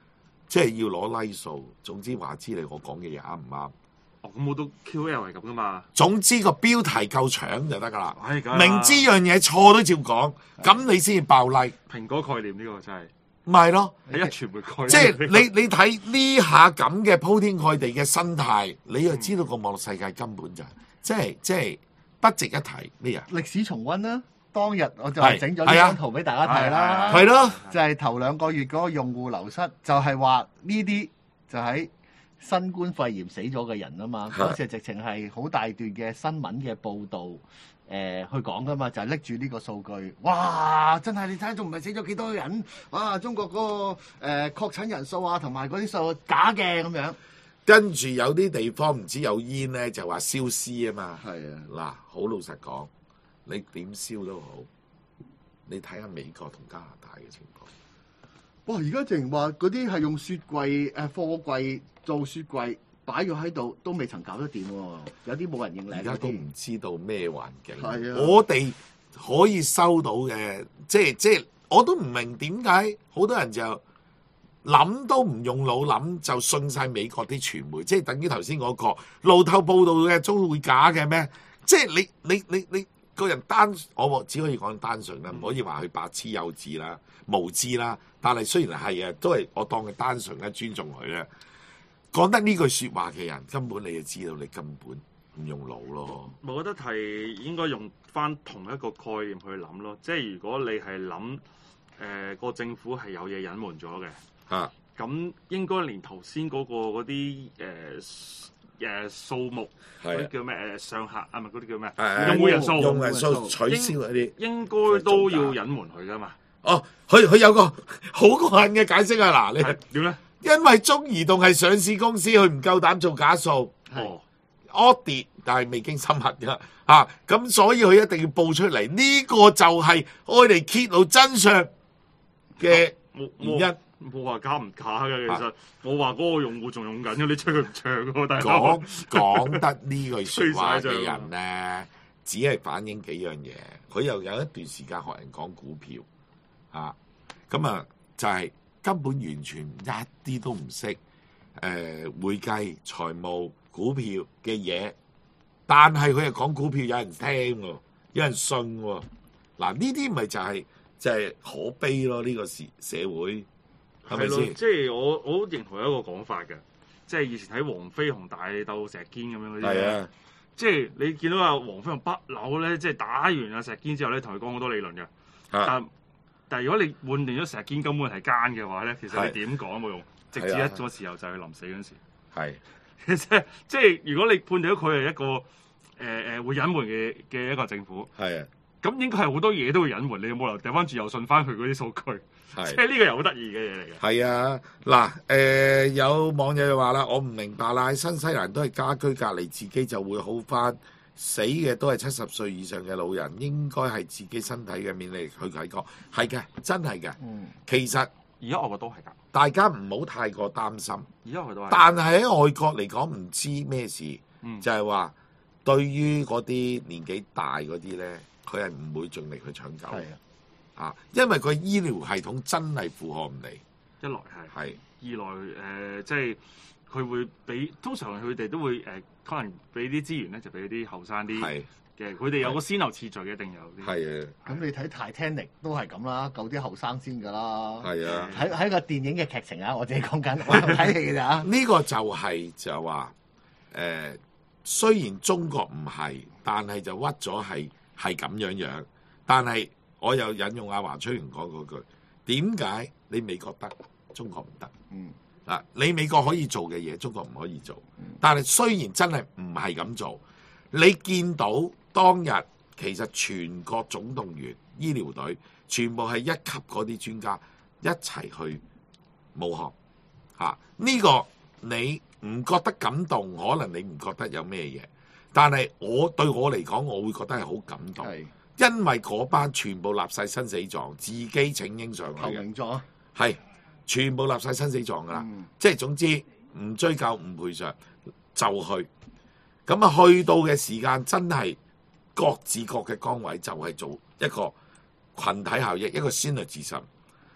即係要攞 like 數。總之話知你我講嘅嘢啱唔啱？ 哦，咁我都 QL 係咁噶嘛。 總之個標題夠搶就得㗎啦。 係明知樣嘢錯都照講，咁你先至爆 like。 蘋果概念呢個真係。 咪係咯， 係一傳媒概念。 即係你睇呢下咁嘅鋪天蓋地嘅生態，你就知道個網絡世界根本就即係不值一提咩嘢？ 歷史重溫啦，當日我就整咗呢張圖俾大家睇啦。 係咯， 就係頭2個月嗰個用戶流失，就係話呢啲就喺新冠肺炎死咗嘅人啊嘛。嗰時直情係好大段嘅新聞嘅報導。去講噶嘛，就係拎住呢個數據，哇！真係你睇下，仲唔係死咗幾多人？哇！中國嗰個確診人數啊，同埋嗰啲數假嘅咁樣。 跟住有啲地方唔知有煙咧，就話燒屍啊嘛。 係啊， 嗱，好老實講，你點燒都好，你睇下美國同加拿大嘅情況。 哇！而家淨話嗰啲係用雪櫃貨櫃做雪櫃。擺咗喺度都未曾搞得掂喎，有啲冇人認領。而家都唔知道咩環境。 係啊， 我哋可以收到嘅，即係我都唔明點解好多人就諗都唔用腦諗就信晒美國啲傳媒，即係等於頭先嗰個路透報道嘅都會假嘅咩？即係你個人我只可以講單純啦，唔可以話佢白痴幼稚啦、無知啦。但係雖然係啊，都係我當佢單純咧，尊重佢咧。講得呢句説話嘅人，根本你就知道你根本唔用腦咯。 我覺得係應該用翻同一個概念去諗咯。即係如果你係諗個政府係有嘢隱瞞咗嘅，咁應該連頭先嗰個嗰啲數目嗰啲叫咩上限啊？咪嗰啲叫咩用戶人數取消嗰啲， 應該都要隱瞞佢噶嘛。 哦，佢有個好過癮嘅解釋啊！嗱，你點咧？ 因為中移動係上市公司，佢唔夠膽做假數，audit，但係未經審核㗎咁所以佢一定要報出嚟。呢個就係愛嚟揭露真相嘅原因。 冇話假唔假嘅，其實我話嗰個用戶仲用緊嘅，你吹佢唔唱嘅，大佬。 講得呢句説話嘅人咧，只係反映幾樣嘢。佢又有一段時間學人講股票咁就係。根本完全一啲都唔識會計、財務、股票嘅嘢，但係佢又講股票有人聽喎，有人信喎。嗱，呢啲咪就係可悲咯，呢個社會係咪先？ 即係我好認同一個講法嘅，即係以前睇黃飛鴻大鬥石堅咁樣嗰啲咧，即係你見到阿黃飛鴻不朽咧，即係打完阿石堅之後咧，同佢講好多理論嘅，但係如果你判定咗石堅根本係奸嘅話咧，其實你點講都冇用，直至一個時候就係佢臨死嗰陣時。即係如果你判定咗佢係一個會隱瞞嘅一個政府，咁應該係好多嘢都會隱瞞，你有冇理由掉翻轉又信翻佢嗰啲數據？即係呢個又好得意嘅嘢嚟嘅。 係啊，嗱有網友就話啦，我唔明白啦，喺新西蘭都係家居隔離，自己就會好翻。死嘅都係70歲以上嘅老人，應該係自己身體嘅免疫力去睇過，係嘅，真係嘅。其實而家外國都係㗎， 大家唔好太過擔心。 而家佢都係， 但係喺外國嚟講唔知咩事，就係話對於嗰啲年紀大嗰啲咧，佢係唔會盡力去搶救。因為佢醫療系統真係負荷唔嚟。 一來係，二來即係佢會俾，通常佢哋都會可能俾啲資源咧，就俾啲後生啲嘅，佢哋有個先後次序嘅，一定有啲。 係啊， 咁你睇 Titanic 都係咁啦，救啲後生先㗎啦。 係啊， 喺個電影嘅劇情啊，我自己講緊，我睇戲嘅咋。 呢個就話雖然中國唔係，但係就屈咗係咁樣。但係我又引用阿華春瑩講嗰句：點解你美國得，中國唔得？你美國可以做嘅嘢，中國唔可以做。但係雖然真係唔係咁做，你見到當日其實全國總動員醫療隊全部係一級嗰啲專家一齊去武漢呢個你唔覺得感動？可能你唔覺得有咩嘢，但係對我嚟講，我會覺得係好感動，因為嗰班全部立晒生死狀，自己請纓上去嘅， 投名狀係。全部立晒生死狀噶啦，即係總之唔追究唔賠償就去，咁去到嘅時間真係各自各嘅崗位就係做一個群體效益，一個synergism，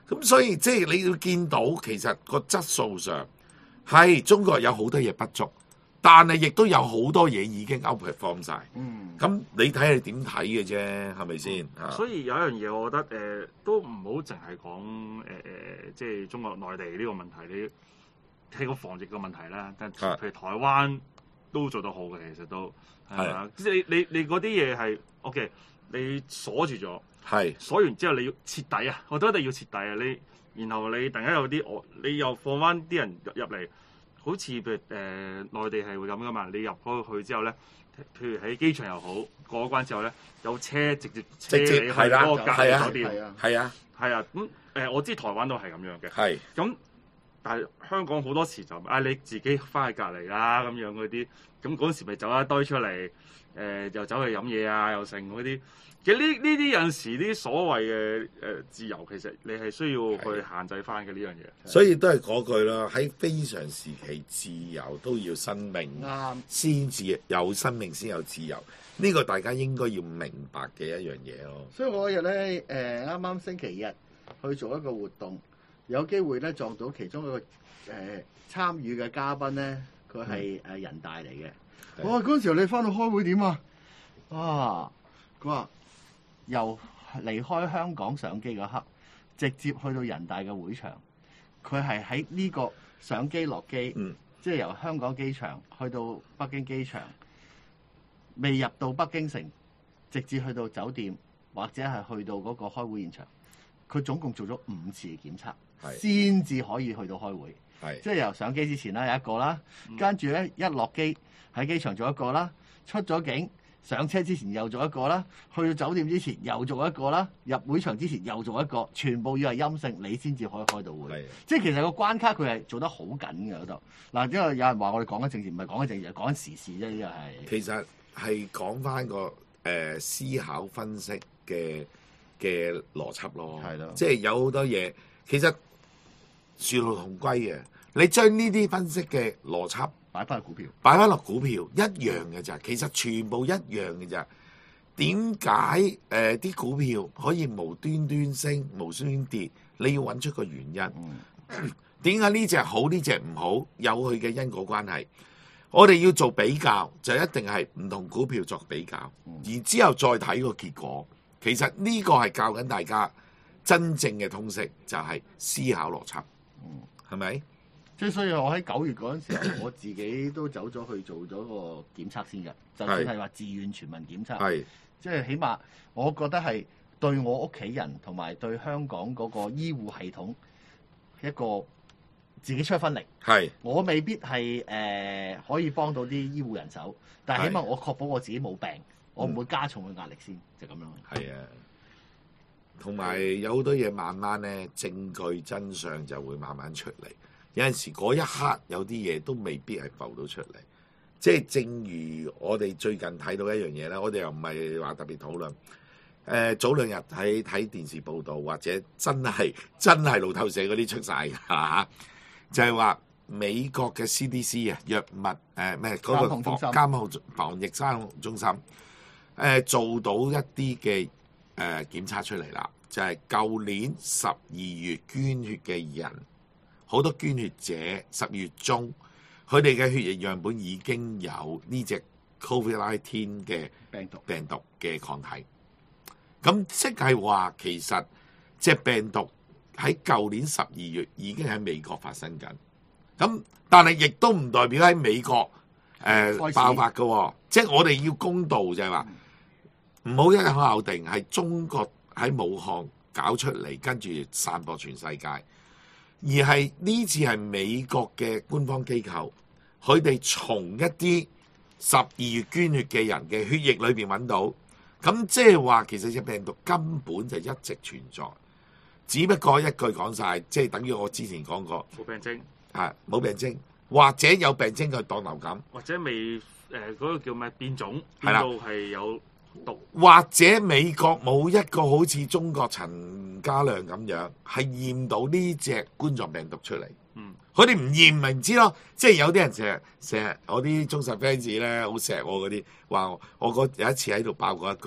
咁所以即係你要見到其實個質素上係中國有好多嘢不足，但係亦都有好多嘢已經 outperform 晒。咁你睇下點睇嘅啫，係咪先？ 所以有一樣嘢，我覺得都唔好淨係講即係中國內地呢個問題，你睇個防疫嘅問題啦。但譬如台灣都做得好嘅，其實都係啊。即係你嗰啲嘢係 OK， 你鎖住咗。鎖完之後你要徹底啊！我覺得一定要徹底啊！然後你突然間有啲你又放翻啲人入嚟，好似譬如內地係會咁噶嘛？你入咗去之後咧，譬如喺機場又好，過咗關之後咧，有車直接車你去嗰個隔離酒店，係啊。咁我知台灣都係咁樣嘅。咁但係香港好多時就你自己翻去隔離啦咁樣嗰啲，咁嗰陣時咪走一堆出嚟，又走去飲嘢啊，又剩嗰啲。其實呢啲有陣時啲所謂嘅自由，其實你係需要去限制翻嘅呢樣嘢。 所以都係嗰句啦，喺非常時期，自由都要生命，先至有生命先有自由。呢個大家應該要明白嘅一樣嘢咯。 所以我嗰日咧啱啱星期日去做一個活動，有機會咧撞到其中一個參與嘅嘉賓咧，佢係人大嚟嘅。哇！嗰陣時候你翻到開會點啊？佢話由離開香港上機嗰刻，直接去到人大嘅會場，佢係喺呢個上機落機，即係由香港機場去到北京機場，未入到北京城，直接去到酒店或者係去到嗰個開會現場，佢總共做咗5次嘅檢測，先至可以去到開會。即係由上機之前啦有一個啦，跟住咧一落機喺機場做一個啦，出咗境上車之前又做一個啦，去到酒店之前又做一個啦，入會場之前又做一個，全部要係陰性，你先至可以開到會。即係其實個關卡佢係做得好緊嘅嗰度。嗱，因為有人話我哋講緊政治，唔係講緊政治，係講緊時事啫。呢個係其實係講翻個思考分析嘅邏輯咯。即係有好多嘢，其實殊途同歸嘅。你將呢啲分析嘅邏輯擺翻落股票， 擺翻落股票一樣嘅咋，其實全部一樣嘅咋。點解啲股票可以無端端升、無端端跌？你要揾出個原因。點解呢隻好、呢隻唔好？有佢嘅因果關係。我哋要做比較，就一定係唔同股票作比較，然之後再睇個結果。其實呢個係教緊大家真正嘅通識，就係思考邏輯，係咪？ 即係所以，我喺9月嗰陣時候，我自己都走咗去做咗個檢測先嘅，就算係話自願全民檢測，即係起碼我覺得係對我屋企人同埋對香港嗰個醫護系統一個自己出一分力。我未必係可以幫到啲醫護人手，但係起碼我確保我自己冇病，我唔會加重佢壓力先，就咁樣。 係啊，同埋有好多嘢慢慢咧，證據真相就會慢慢出嚟。有陣時嗰一刻有啲嘢都未必係浮到出嚟，即係正如我哋最近睇到一樣嘢啦，我哋又唔係話特別討論。早2日喺睇電視報道，或者真係路透社嗰啲出晒㗎，就係話美國嘅 CDC 啊，藥物咩嗰個監控防疫監控中心做到一啲嘅檢測出嚟啦，就係舊年12月捐血嘅人。好多捐血者12月中，佢哋嘅血液樣本已經有呢隻 COVID-19 嘅病毒嘅抗體。咁即係話，其實隻病毒喺舊年12月已經喺美國發生緊。咁但係亦都唔代表喺美國爆發嘅。即係我哋要公道就係話，唔好一口定係中國喺武漢搞出嚟，跟住散播全世界。而係呢次係美國嘅官方機構，佢哋從一啲12月捐血嘅人嘅血液裏邊揾到，咁即係話其實隻病毒根本就一直存在，只不過一句講晒，即係等於我之前講過冇病徵， 冇病徵，或者有病徵佢當流感， 或者未嗰個叫咩變種，變到係有毒， 或者美國冇一個好似中國陳家亮咁樣係驗到呢隻冠狀病毒出嚟。佢哋唔驗咪唔知咯。即係有啲人成日我啲忠實 fans 咧好錫我嗰啲話我有一次喺度爆過一句，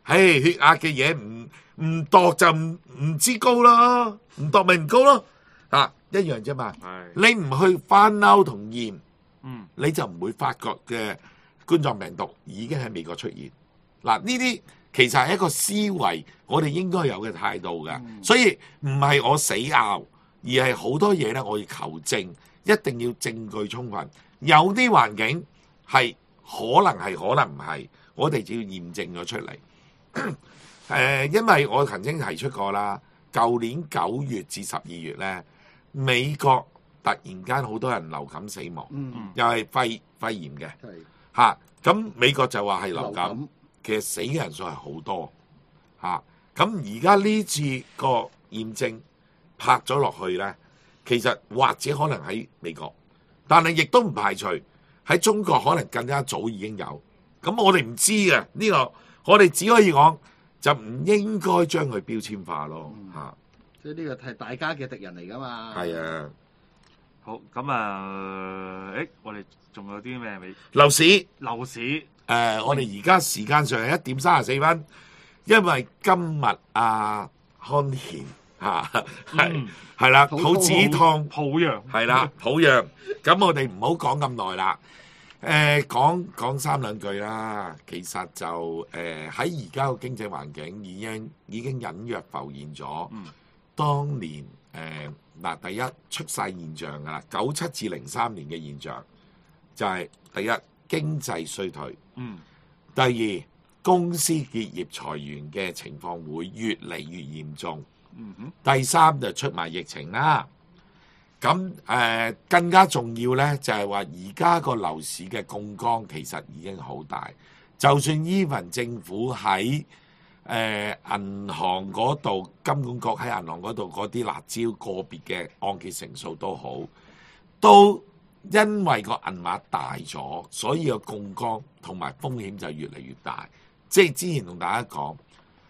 血壓嘅嘢唔度就唔知高咯，唔度咪唔高咯，一樣啫嘛。你唔去翻嬲同驗，你就唔會發覺嘅冠狀病毒已經喺美國出現。嗱，呢啲其實係一個思維，我哋應該有嘅態度嘅。所以唔係我死拗，而係好多嘢咧，我要求證，一定要證據充分。有啲環境係可能係，可能唔係，我哋就要驗證咗出嚟。因為我曾經提出過啦，舊年9月至12月咧，美國突然間好多人流感死亡，又係肺炎嘅嚇。咁美國就話係流感，其實死嘅人數係好多嚇。咁而家呢次個驗證拍咗落去咧，其實或者可能喺美國，但係亦都唔排除喺中國可能更加早已經有。咁我哋唔知嘅呢個，我哋只可以講就唔應該將佢標籤化咯嚇。 即係呢個係大家嘅敵人嚟㗎嘛。 係啊。 好，咁啊，我哋仲有啲咩未？ 樓市，我哋而家時間上係1點34分，因為今日康健係啦，肚子痛， 抱恙係啦，抱恙。咁我哋唔好講咁耐啦，講3兩句啦。其實就喺而家個經濟環境已經隱約浮現咗，當年第一出晒現象㗎啦，97至03年嘅現象就係第一經濟衰退，第二公司結業裁員嘅情況會越嚟越嚴重，第三就出埋疫情啦。咁更加重要呢，就係話而家個樓市嘅槓桿其實已經好大，就算 even 政府喺銀行嗰度，金管局喺銀行嗰度嗰啲辣椒個別嘅按揭成數都好，都因為個銀碼大咗，所以個槓桿同埋風險就越嚟越大。即係之前同大家講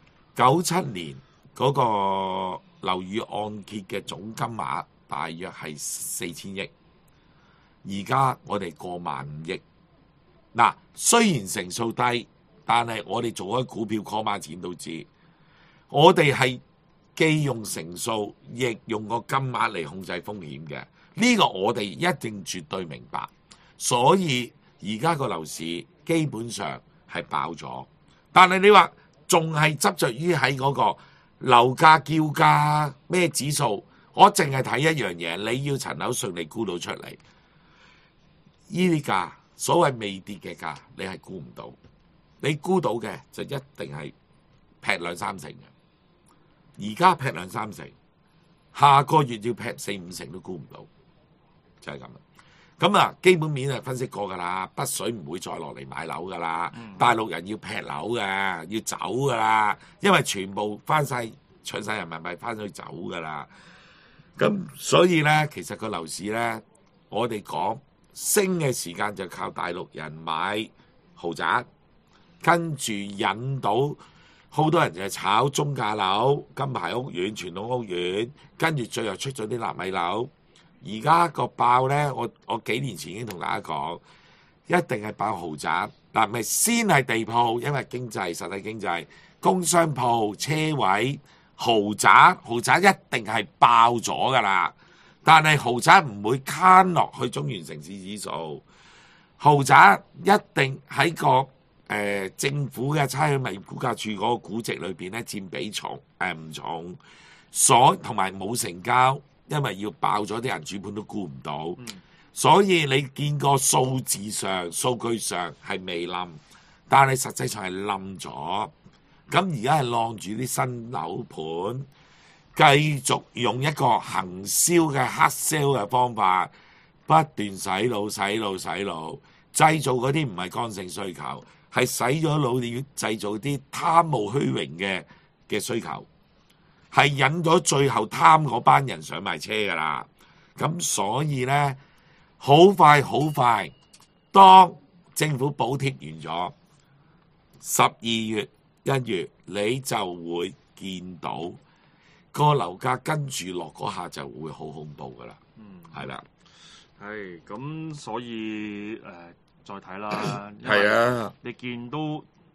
，97年嗰個樓宇按揭嘅總金額大約係4000億，而家我哋過15000億。嗱，雖然成數低，但係我哋做開股票 call 孖錢都知，我哋係既用成數，亦用個金額嚟控制風險嘅。呢個我哋一定絕對明白。所以而家個樓市基本上係爆咗，但係你話仲係執着於喺嗰個樓價叫價咩指數？我淨係睇一樣嘢，你要層樓順利估到出嚟，呢啲價所謂未跌嘅價，你係估唔到。你估到嘅就一定係劈2-3成嘅，而家劈2-3成，下個月要劈4-5成都估唔到，就係咁啦。咁啊，基本面係分析過㗎啦，北水唔會再落嚟買樓㗎啦，大陸人要劈樓嘅，要走㗎啦，因為全部翻晒搶晒人民幣翻去走㗎啦。咁所以咧，其實個樓市咧，我哋講升嘅時間就靠大陸人買豪宅。跟住引到好多人就係炒中價樓、金牌屋苑、傳統屋苑，跟住最後出咗啲納米樓。而家個爆呢，我幾年前已經同大家講，一定係爆豪宅。嗱，咪先係地鋪，因為經濟實體經濟，工商鋪、車位、豪宅一定係爆咗㗎啦。但係豪宅唔會攤落去中原城市指數，豪宅一定喺個政府嘅差餉物業估價署嗰個估值裏邊咧，佔比重唔重，同埋冇成交，因為要爆咗啲人主盤都估唔到，所以你見個數字上、數據上係未冧，但係實際上係冧咗。咁而家係晾住啲新樓盤，繼續用一個行銷嘅黑 sell 嘅方法，不斷洗腦、製造嗰啲唔係剛性需求。係洗咗腦，要製造啲貪慕虛榮嘅需求，係引咗最後貪嗰班人上埋車㗎啦。咁所以呢，好快，當政府補貼完咗12月、1月，你就會見到個樓價跟住落嗰下就會好恐怖㗎啦。係啦， 咁所以再睇啦， 係啊！ 你見都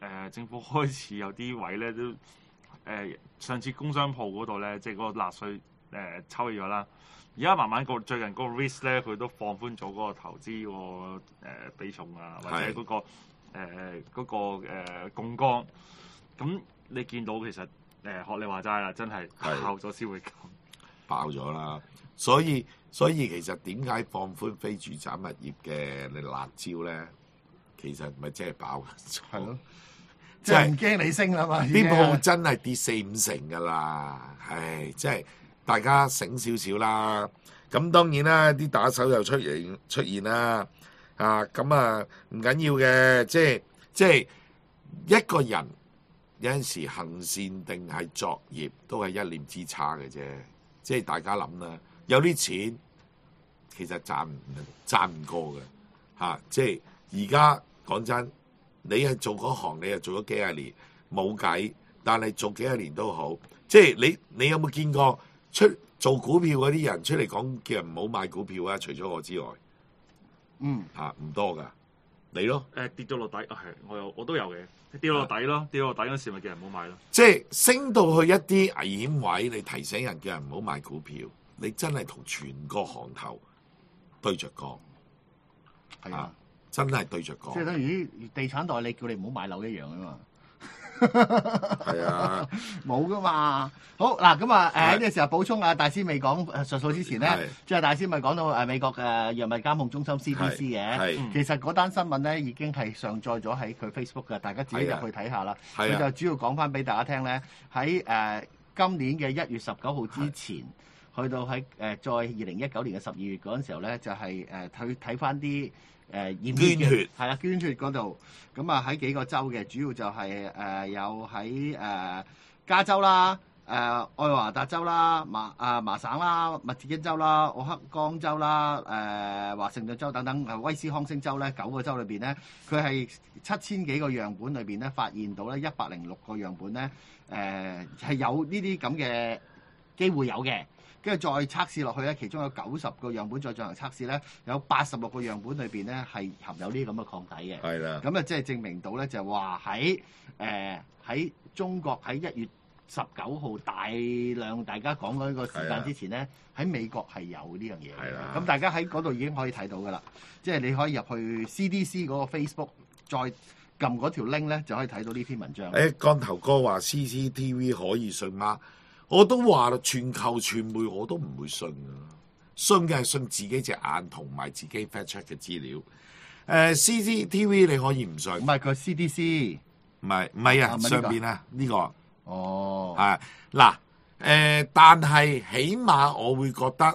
政府開始有啲位咧都上次工商鋪嗰度咧，即係嗰個納稅抽起咗啦。而家慢慢最近嗰個 REITs 咧，佢都放寬咗嗰個投資個比重啊，或者嗰個槓桿。咁你見到其實學你話齋啦，真係爆咗先會咁爆咗啦。所以其實點解放寬非住宅物業嘅辣椒咧？其實咪即係爆咗。 係咯，即係唔驚你升啦嘛。 啲鋪真係跌4-5成㗎啦，唉，即係。大家醒少少啦，咁當然啦，啲打手又出現啦，咁啊唔緊要嘅，即係一個人有陣時行善定係作業都係一念之差嘅啫，即係大家諗啦，有啲錢其實賺唔過嘅，即係而家講真，你係做嗰行，你又做咗幾廿年冇計，但係做幾廿年都好，即係你有冇見過？做股票嗰啲人出嚟講叫人唔好買股票啊！除咗我之外，唔多噶，你咯？ 跌咗落底係，我都有嘅，跌落底咯，跌落底嗰時咪叫人唔好買咯。 即係升到去一啲危險位，你提醒人叫人唔好買股票，你真係同全個行頭對着幹， 係啊， 真係對着幹。 即係等於地產代理叫你唔好買樓一樣啊嘛。 係啊， 冇噶嘛。好嗱，咁喺呢個時候補充大師未講述數之前咧，即係大師咪講到美國嘅藥物監控中心 CDC 嘅，其實嗰單新聞咧已經係上載咗喺佢 Facebook 嘅，大家自己入去睇下啦。佢就主要講翻俾大家聽咧，喺今年嘅1月19號之前，去到喺再2019年嘅12月嗰陣時候咧，就係去睇翻啲驗血係啦，捐血嗰度，咁喺幾個州嘅，主要就係有喺加州啦、愛華達州啦、麻省啦、密歇根州啦、奧克岡州啦、華盛頓州等等，威斯康星州咧9個州裏邊咧，佢係7000幾個樣本裏邊咧，發現到咧106個樣本咧，係有呢啲咁嘅機會有嘅。跟住再測試落去咧，其中有90個樣本再進行測試咧，有86個樣本裏邊咧係含有呢啲咁嘅抗體嘅。係啦。咁啊，即係證明到咧，就話喺中國喺1月19號大量大家講嗰呢個時間之前咧，喺美國係有呢樣嘢。係啦。咁大家喺嗰度已經可以睇到㗎啦，即係你可以入去 CDC 嗰個 Facebook，再撳嗰條 link 咧，就可以睇到呢篇文章。 光頭哥話 CCTV 可以信嗎？我都話啦，全球傳媒我都唔會信㗎，信嘅係信自己隻眼同埋自己 fact check 嘅資料。CCTV 你可以唔信， 唔係佢 CDC， 唔係啊，上邊啊呢個。 哦。 嗱但係起碼我會覺得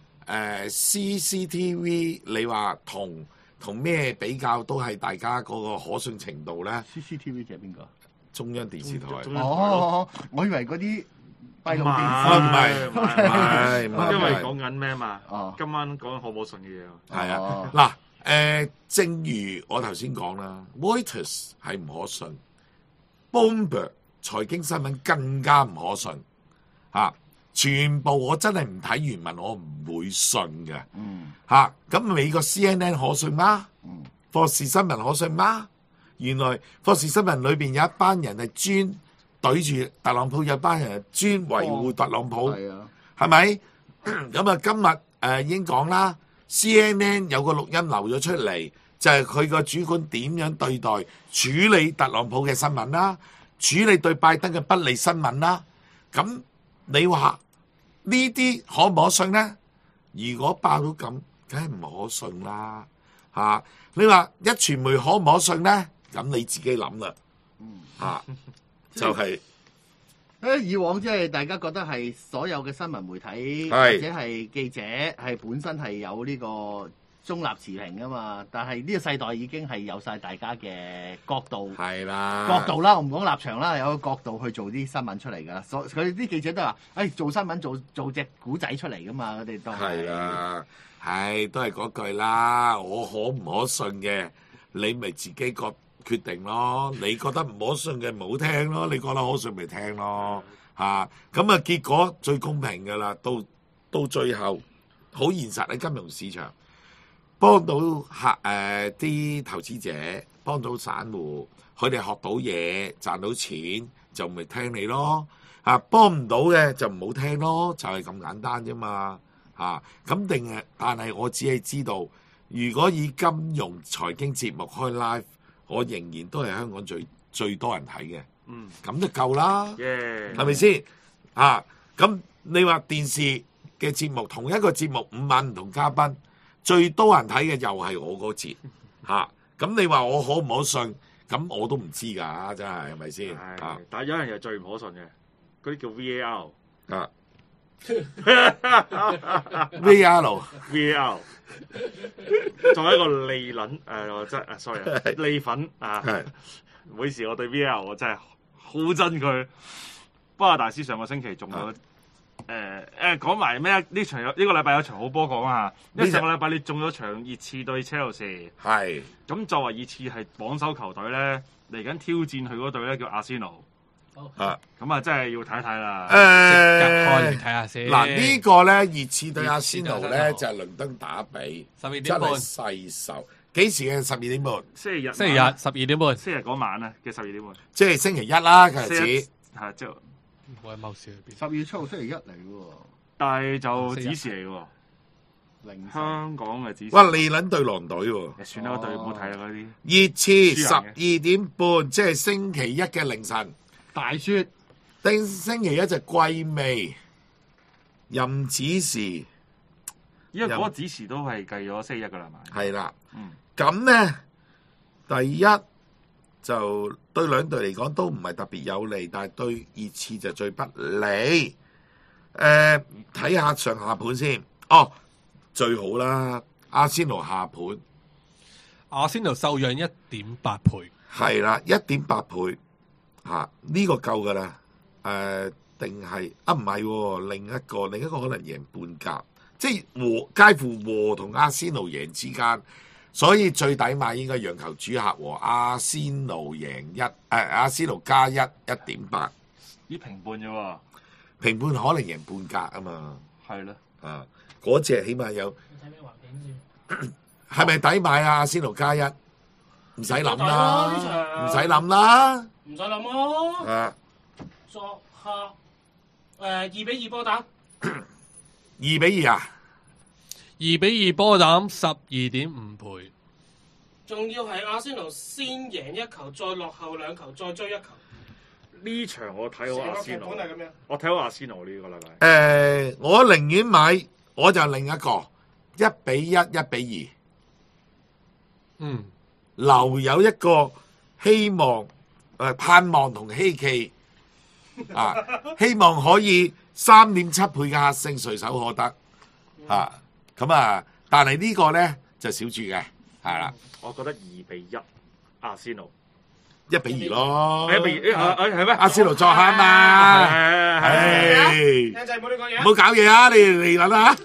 CCTV 你話同咩比較都係大家嗰個可信程度咧。 CCTV 即係邊個？ 中央電視台。 我以為嗰啲。唔係， 因為講緊咩嘛？今晚講緊可唔可信嘅嘢。 係啊，嗱，正如我頭先講啦 ，Reuters 係唔可信 ，Bloomberg 財經新聞更加唔可信全部我真係唔睇原文，我唔會信嘅。咁美國 CNN 可信嗎？霍士新聞可信嗎？原來霍士新聞裏邊有一班人係專對住特朗普，有班人專維護特朗普，係咪？咁啊，今日已經講啦 ，CNN 有個錄音流咗出嚟，就係佢個主管點樣對待處理特朗普嘅新聞啦，處理對拜登嘅不利新聞啦。咁你話呢啲可唔可信呢？如果爆到咁，梗係唔可信啦。你話一傳媒可唔可信呢？咁你自己諗啦。就係以往即係大家覺得係所有嘅新聞媒體或者係記者係本身係有呢個中立持平㗎嘛，但係呢個世代已經係有晒大家嘅角度，係啦，角度啦，我唔講立場啦，有個角度去做啲新聞出嚟㗎。佢哋啲記者都話，做新聞做隻古仔出嚟㗎嘛，佢哋都係啦， 都係嗰句啦，我可唔可信嘅，你咪自己決定咯，你覺得唔可信嘅唔好聽咯，你覺得可信咪聽咯，咁結果最公平㗎啦，到最後好現實喺金融市場幫到啲投資者幫到散戶，佢哋學到嘢賺到錢就咪聽你咯。幫唔到嘅就唔好聽咯，就係咁簡單啫嘛。咁但係我只係知道，如果以金融財經節目開 live，我仍然都係香港最多人睇嘅。咁就夠啦，係咪先？咁你話電視嘅節目，同一個節目5晚唔同嘉賓，最多人睇嘅又係我嗰節。咁你話我可唔可信？咁我都唔知㗎，真係咪先？ 但係有樣嘢最唔可信嘅，嗰啲叫 VAR。VAR 作為一個利撚sorry 利粉唔好意思，我對 VAR 我真係好憎佢。不過大師上個星期仲有講埋咩？呢個禮拜有場好波講啊！因為上個禮拜你中咗場熱刺對車路士， 係咁作為熱刺係榜首球隊咧，嚟緊挑戰佢嗰隊咧叫阿仙奴。咁啊，真係要睇睇啦！ 即刻開嚟睇下先。 嗱，呢個咧熱刺對阿仙奴咧就係倫敦打比 ，12點半世仇。幾時嘅12點半？ 星期日 12點半。 星期日嗰晚啊嘅12點半， 即係星期一啦，嗰陣時。 係即係我喺踎市裏邊。 12月7號星期一嚟嘅喎， 但係就指示嚟嘅喎。香港嘅指示。 哇！利撚對狼隊喎。 算啦，嗰隊唔好睇啦嗰啲。 熱刺12點半，即係星期一嘅凌晨。 大雪。 星期一就季尾，任指示。 因為嗰個指示都係計咗星期一㗎啦嘛。 係啦。咁咧，第一就對兩隊嚟講都唔係特別有利，但係對熱刺就最不利。睇下上下盤先。最好啦，阿仙奴下盤。 阿仙奴受讓1.8倍。 係啦，1.8倍。呢個夠㗎啦。定係唔係喎？另一個可能贏半格，即係介乎和同阿仙奴贏之間。所以最抵買應該讓球主客和阿仙奴贏阿仙奴加1.8。 平半啫喎， 平半可能贏半格啊嘛。 係咯。 嗰隻起碼有。 睇咩環境先？ 係咪抵買阿仙奴加1？唔使諗啦，唔使諗啦， 唔使諗啊！作客2-2波膽。 2-2啊 ？2-2波膽12.5倍。 仲要係阿仙奴先贏1球，再落後2球，再追1球。 呢場我睇好阿仙奴。我睇好阿仙奴呢個禮拜。我寧願買，我就另一個1-1、1-2。留有一個希望、盼望同希冀希望可以3.7倍嘅客勝隨手可得但係呢個咧就少注嘅，係啦。 我覺得2-1阿仙奴 1-2咯 ，1-2係咩？ 阿仙奴作客嘛， 靚仔唔好亂講嘢， 唔好搞嘢啊！你嚟諗啦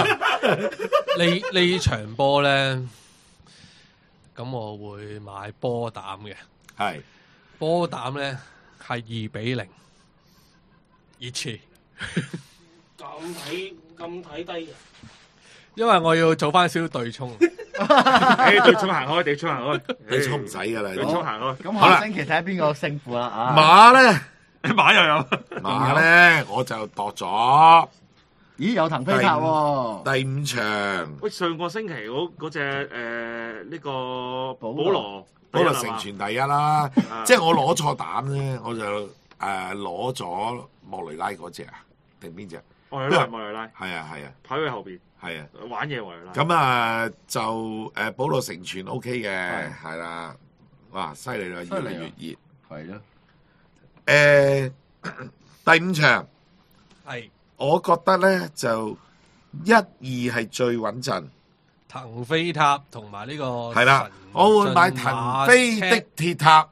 呢場波咧。咁我會買波膽嘅， 係波膽咧係2-0熱刺。 咁睇低嘅， 因為我要做翻少少對沖。 對沖行開，對沖行開， 對沖唔使噶啦， 對沖行開。 咁下星期睇下邊個勝負啦馬咧， 馬又有， 馬咧我就度咗。 咦，有騰飛塔喎！ 第5場。 喂，上個星期嗰隻呢個保羅成全第一啦，即係我攞錯膽咧，我就攞咗莫雷拉嗰隻定邊隻？ 莫雷拉， 係啊， 跑喺後邊， 係啊， 玩嘢莫雷拉。 咁就保羅成全 OK 嘅，係啦，哇，犀利啦，越嚟越熱， 係咯。 第5場係。 我覺得咧就1-2係最穩陣， 騰飛塔同埋呢個係啦，我會買騰飛的鐵塔。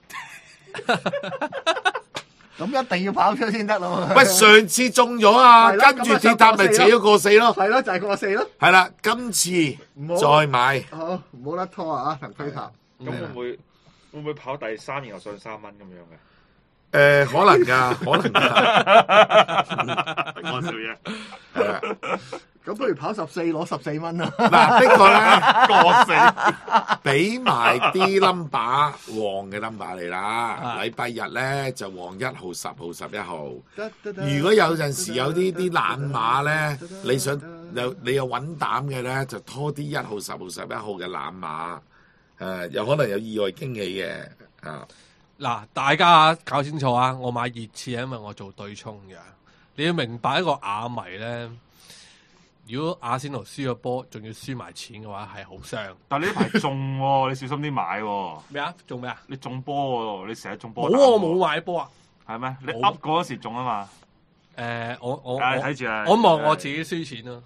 咁一定要跑出先得咯。 喂，上次中咗啊，跟住鐵塔咪扯咗過4咯。 係咯，就係過4咯。 係啦，今次再買。 好，唔好甩拖啊！騰飛塔。 咁會唔會跑第3然後上3蚊咁樣嘅？ 可能㗎， 講笑嘢。 咁咁不如跑14攞14蚊啊！ 嗱，的確咧過死。 俾埋啲 number 旺嘅 number 嚟啦。禮拜日咧就旺1號、10號、11號。如果有陣時有啲冷馬咧，你有穩膽嘅咧，就拖啲1號、10號、11號嘅冷馬。有可能有意外驚喜嘅。 嗱，大家搞清楚啊！我買熱刺係因為我做對沖嘅。你要明白一個亞迷咧，如果阿仙奴輸咗波，仲要輸埋錢嘅話，係好傷。 但係呢排中喎，你小心啲買喎。 咩啊？中咩啊？ 你中波喎，你成日中波。 冇，我冇買波啊。 係咩？你噏嗰時中啊嘛。 我睇住啊！ 我望我自己輸錢咯。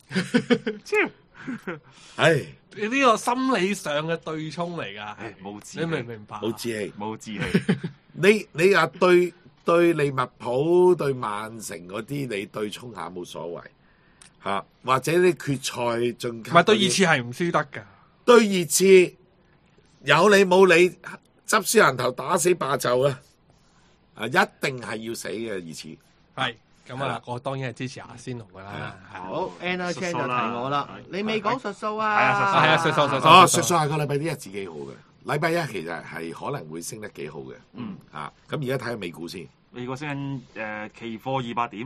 唉， 呢個心理上嘅對沖嚟㗎。 冇志氣， 你明唔明白？ 冇志氣， 冇志氣。 你話對利物浦、對曼城嗰啲，你對沖下冇所謂嚇，或者啲決賽進級。 唔係對熱刺係唔輸得㗎。 對熱刺有你冇你，執輸人頭打死霸就啊！一定係要死嘅熱刺。 係咁啊！我當然係支持阿仙奴㗎啦。 好 ，Anna Chan 就提我啦，你未講術數啊？ 係啊， 係啊，術數。 術數下個禮拜啲日子幾好嘅。禮拜一其實係可能會升得幾好嘅。咁而家睇下美股先。 美國升緊期貨200點。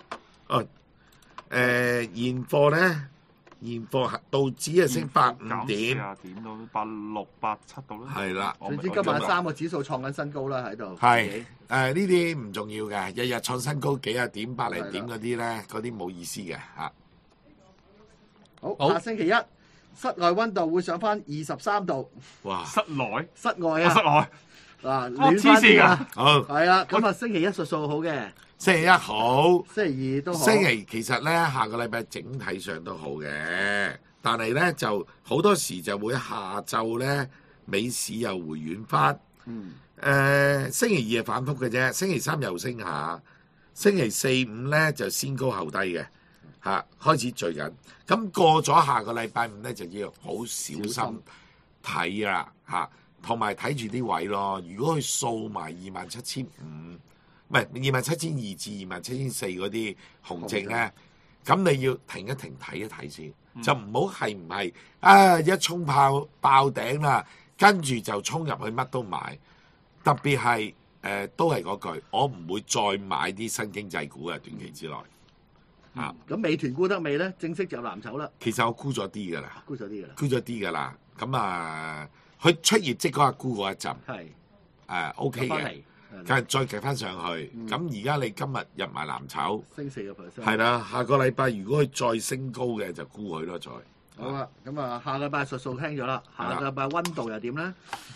現貨咧，道指啊升85點 40點到86、87度啦。 係啦， 總之今晚3個指數創緊新高啦喺度。 係呢啲唔重要嘅，日日創新高幾廿點、百零點嗰啲咧，嗰啲冇意思嘅嚇。 好，下星期一室外溫度會上翻23度。 哇！ 室內？ 室外啊！ 室外。 嗱， 黐線㗎！ 好係啦，咁啊星期一術數好嘅， 星期一好， 星期二都好。 星期其實咧下個禮拜整體上都好嘅，但係咧就好多時就會下晝咧美市又回軟翻。星期二係反覆嘅啫，星期三又升下，星期四五咧就先高後低嘅開始聚緊。咁過咗下個禮拜五咧就要好小心睇啦同埋睇住啲位咯。如果佢掃埋27,500，唔係27,200至27,400嗰啲紅證咧，咁你要停一停睇一睇先，就唔好係唔係一衝爆頂啦，跟住就衝入去乜都買。特別係都係嗰句，我唔會再買啲新經濟股嘅短期之內。 咁美團沽得未咧？正式就藍籌啦。 其實我沽咗啲㗎啦， 沽咗啲㗎啦。咁佢出業績嗰日沽嗰一陣，係OK 嘅，梗係再夾翻上去。咁而家你今日入埋藍籌， 升4%。 係啦，下個禮拜如果佢再升高嘅，就沽佢咯，再。 好啦，咁啊，下個禮拜術數聽咗啦，下個禮拜溫度又點咧？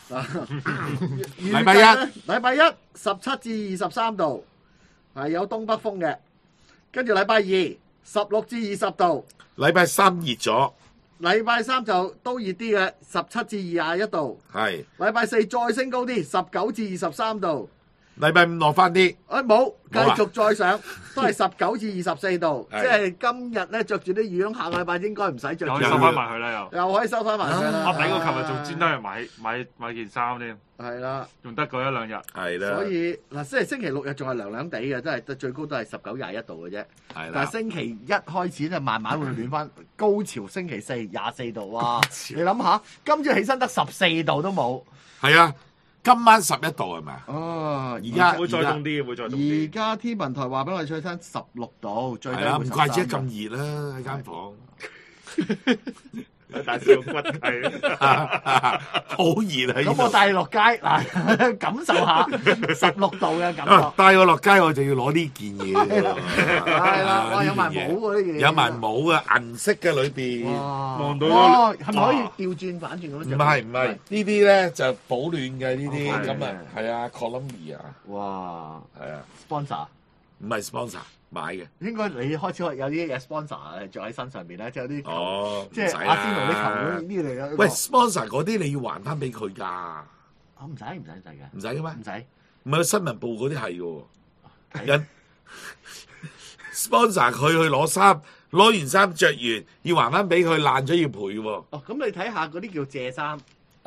禮拜一17至23度，係有東北風嘅。跟住禮拜二16至20度， 禮拜三熱咗。 禮拜三就都熱啲嘅，17至21度。 係。 禮拜四再升高啲，19至23度。 禮拜五落翻啲。 冇，繼續再上，都係19至24度。即係今日咧着住啲羽絨，下個禮拜應該唔使着。 又可以收翻埋佢啦， 又可以收翻埋佢啦。 我頂我琴日仲專登去買件衫添。 係啦， 用得嗰1-2日。 係啦。 所以嗱，星期六日仲係涼涼地嘅，真係最高都係19、21度嘅啫。係啦。但係星期一開始咧，慢慢會暖翻，高潮星期四24度哇！你諗下，今朝起身得14度都冇。 係啊，今晚11度係咪啊？ 而家會再凍啲，會再凍啲。 而家天文台話俾我哋最新16度，最低會13度。 唔怪之咁熱啦喺間房。 大少骨係好熱啊！ 咁我帶你落街嗱，感受下16度嘅感覺。 帶我落街我就要攞呢件嘢。 係啦，哇！有埋帽喎呢件。 有埋帽啊，銀色嘅裏邊。 望到係咪可以調轉反轉咁樣？ 唔係，呢啲咧就保暖嘅呢啲，咁啊係啊 Columbia。 哇！ 係啊 ，sponsor 唔係 sponsor 買嘅。 應該你開始有啲嘢 sponsor 着喺身上邊咧，即係有啲即係阿仙奴啲球會呢嚟嘅。 喂 sponsor 嗰啲你要還翻俾佢㗎。 唔使嘅。 唔使嘅咩？ 唔使。 唔係新聞部嗰啲係嘅喎。人 sponsor 佢去攞衫，攞完衫着完要還翻俾佢，爛咗要賠嘅喎。 咁你睇下嗰啲叫借衫。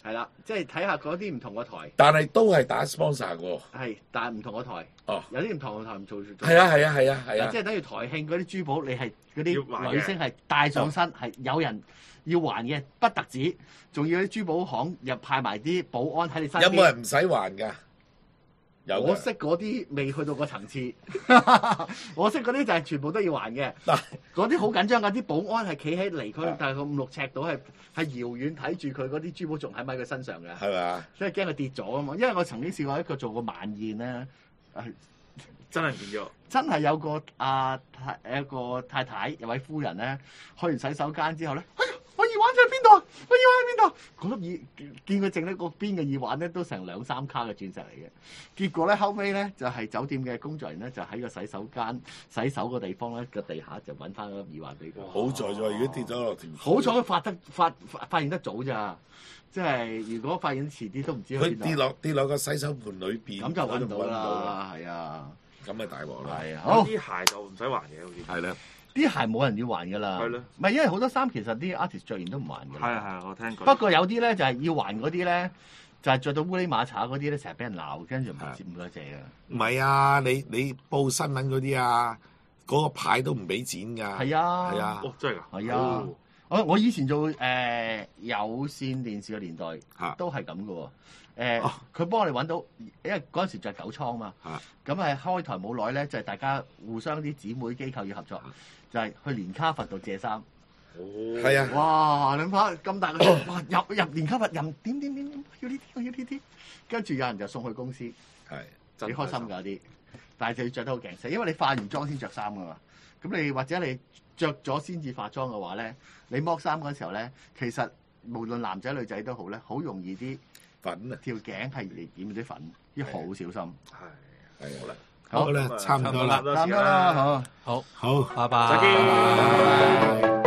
係啦，即係睇下嗰啲唔同個台。 但係都係打 sponsor 喎。 係，但係唔同個台。 哦， 有啲唔同個台唔做。 係啊， 即係等於台慶嗰啲珠寶，你係嗰啲女星係戴上身，係有人要還嘅，不特止，仲要啲珠寶行又派埋啲保安喺你身邊。 有冇人唔使還㗎？ 我識嗰啲未去到個層次，我識嗰啲就係全部都要還嘅。嗱，嗰啲好緊張㗎，啲保安係企喺離佢大概5-6尺度，係遙遠睇住佢嗰啲珠寶仲喺埋佢身上嘅，係咪？所以驚佢跌咗啊嘛。因為我曾經試過一個做過晚宴咧， 真係變咗， 真係有個一個太太有位夫人咧，去完洗手間之後咧，我耳環喺邊度啊？我耳環喺邊度？嗰粒見佢剩咧個邊嘅耳環咧都成2-3卡嘅鑽石嚟嘅。結果咧後尾咧就係酒店嘅工作人員咧就喺個洗手間洗手個地方咧個地下就揾翻嗰粒耳環俾佢。 好在喎，如果跌咗落條， 好彩佢發現得早咋，即係如果發現遲啲都唔知佢跌落個洗手盆裏邊， 咁就揾唔到啦。係啊， 咁咪大鑊啦。 係啊， 好啲鞋就唔使還嘅，好似係啦。 啲鞋冇人要還㗎啦，唔係因為好多衫其實啲 artist 着完都唔還㗎。 係，我聽過。 不過有啲咧就係要還嗰啲咧，就係着到烏哩馬查嗰啲咧，成日俾人鬧，跟住唔該借嘅。 唔係啊，你報新聞嗰啲啊，嗰個牌都唔俾剪㗎。 係啊， 係啊， 真係㗎。 係啊，我以前做有線電視嘅年代都係咁嘅喎。佢幫我哋揾到，因為嗰陣時就係9倉嘛。咁開台冇耐咧，就係大家互相啲姊妹機構要合作，就係去連卡佛度借衫。 係啊！ 哇！你睇咁大個，哇！入連卡佛任點要呢啲，我要呢啲，跟住有人就送去公司，係幾開心㗎啲。但係就要着得好勁死，因為你化完妝先着衫㗎嘛。咁你或者你着咗先至化妝嘅話咧，你剝衫嗰時候咧，其實無論男仔女仔都好咧，好容易啲粉啊！ 條頸係嚟染啲粉，要好小心。 係好啦，好啦，差唔多啦， 差唔多啦， 好，拜拜， 再見。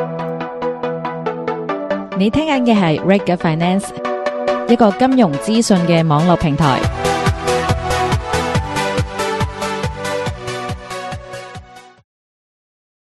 你聽緊嘅係 Reg Finance，一個金融資訊嘅網絡平台。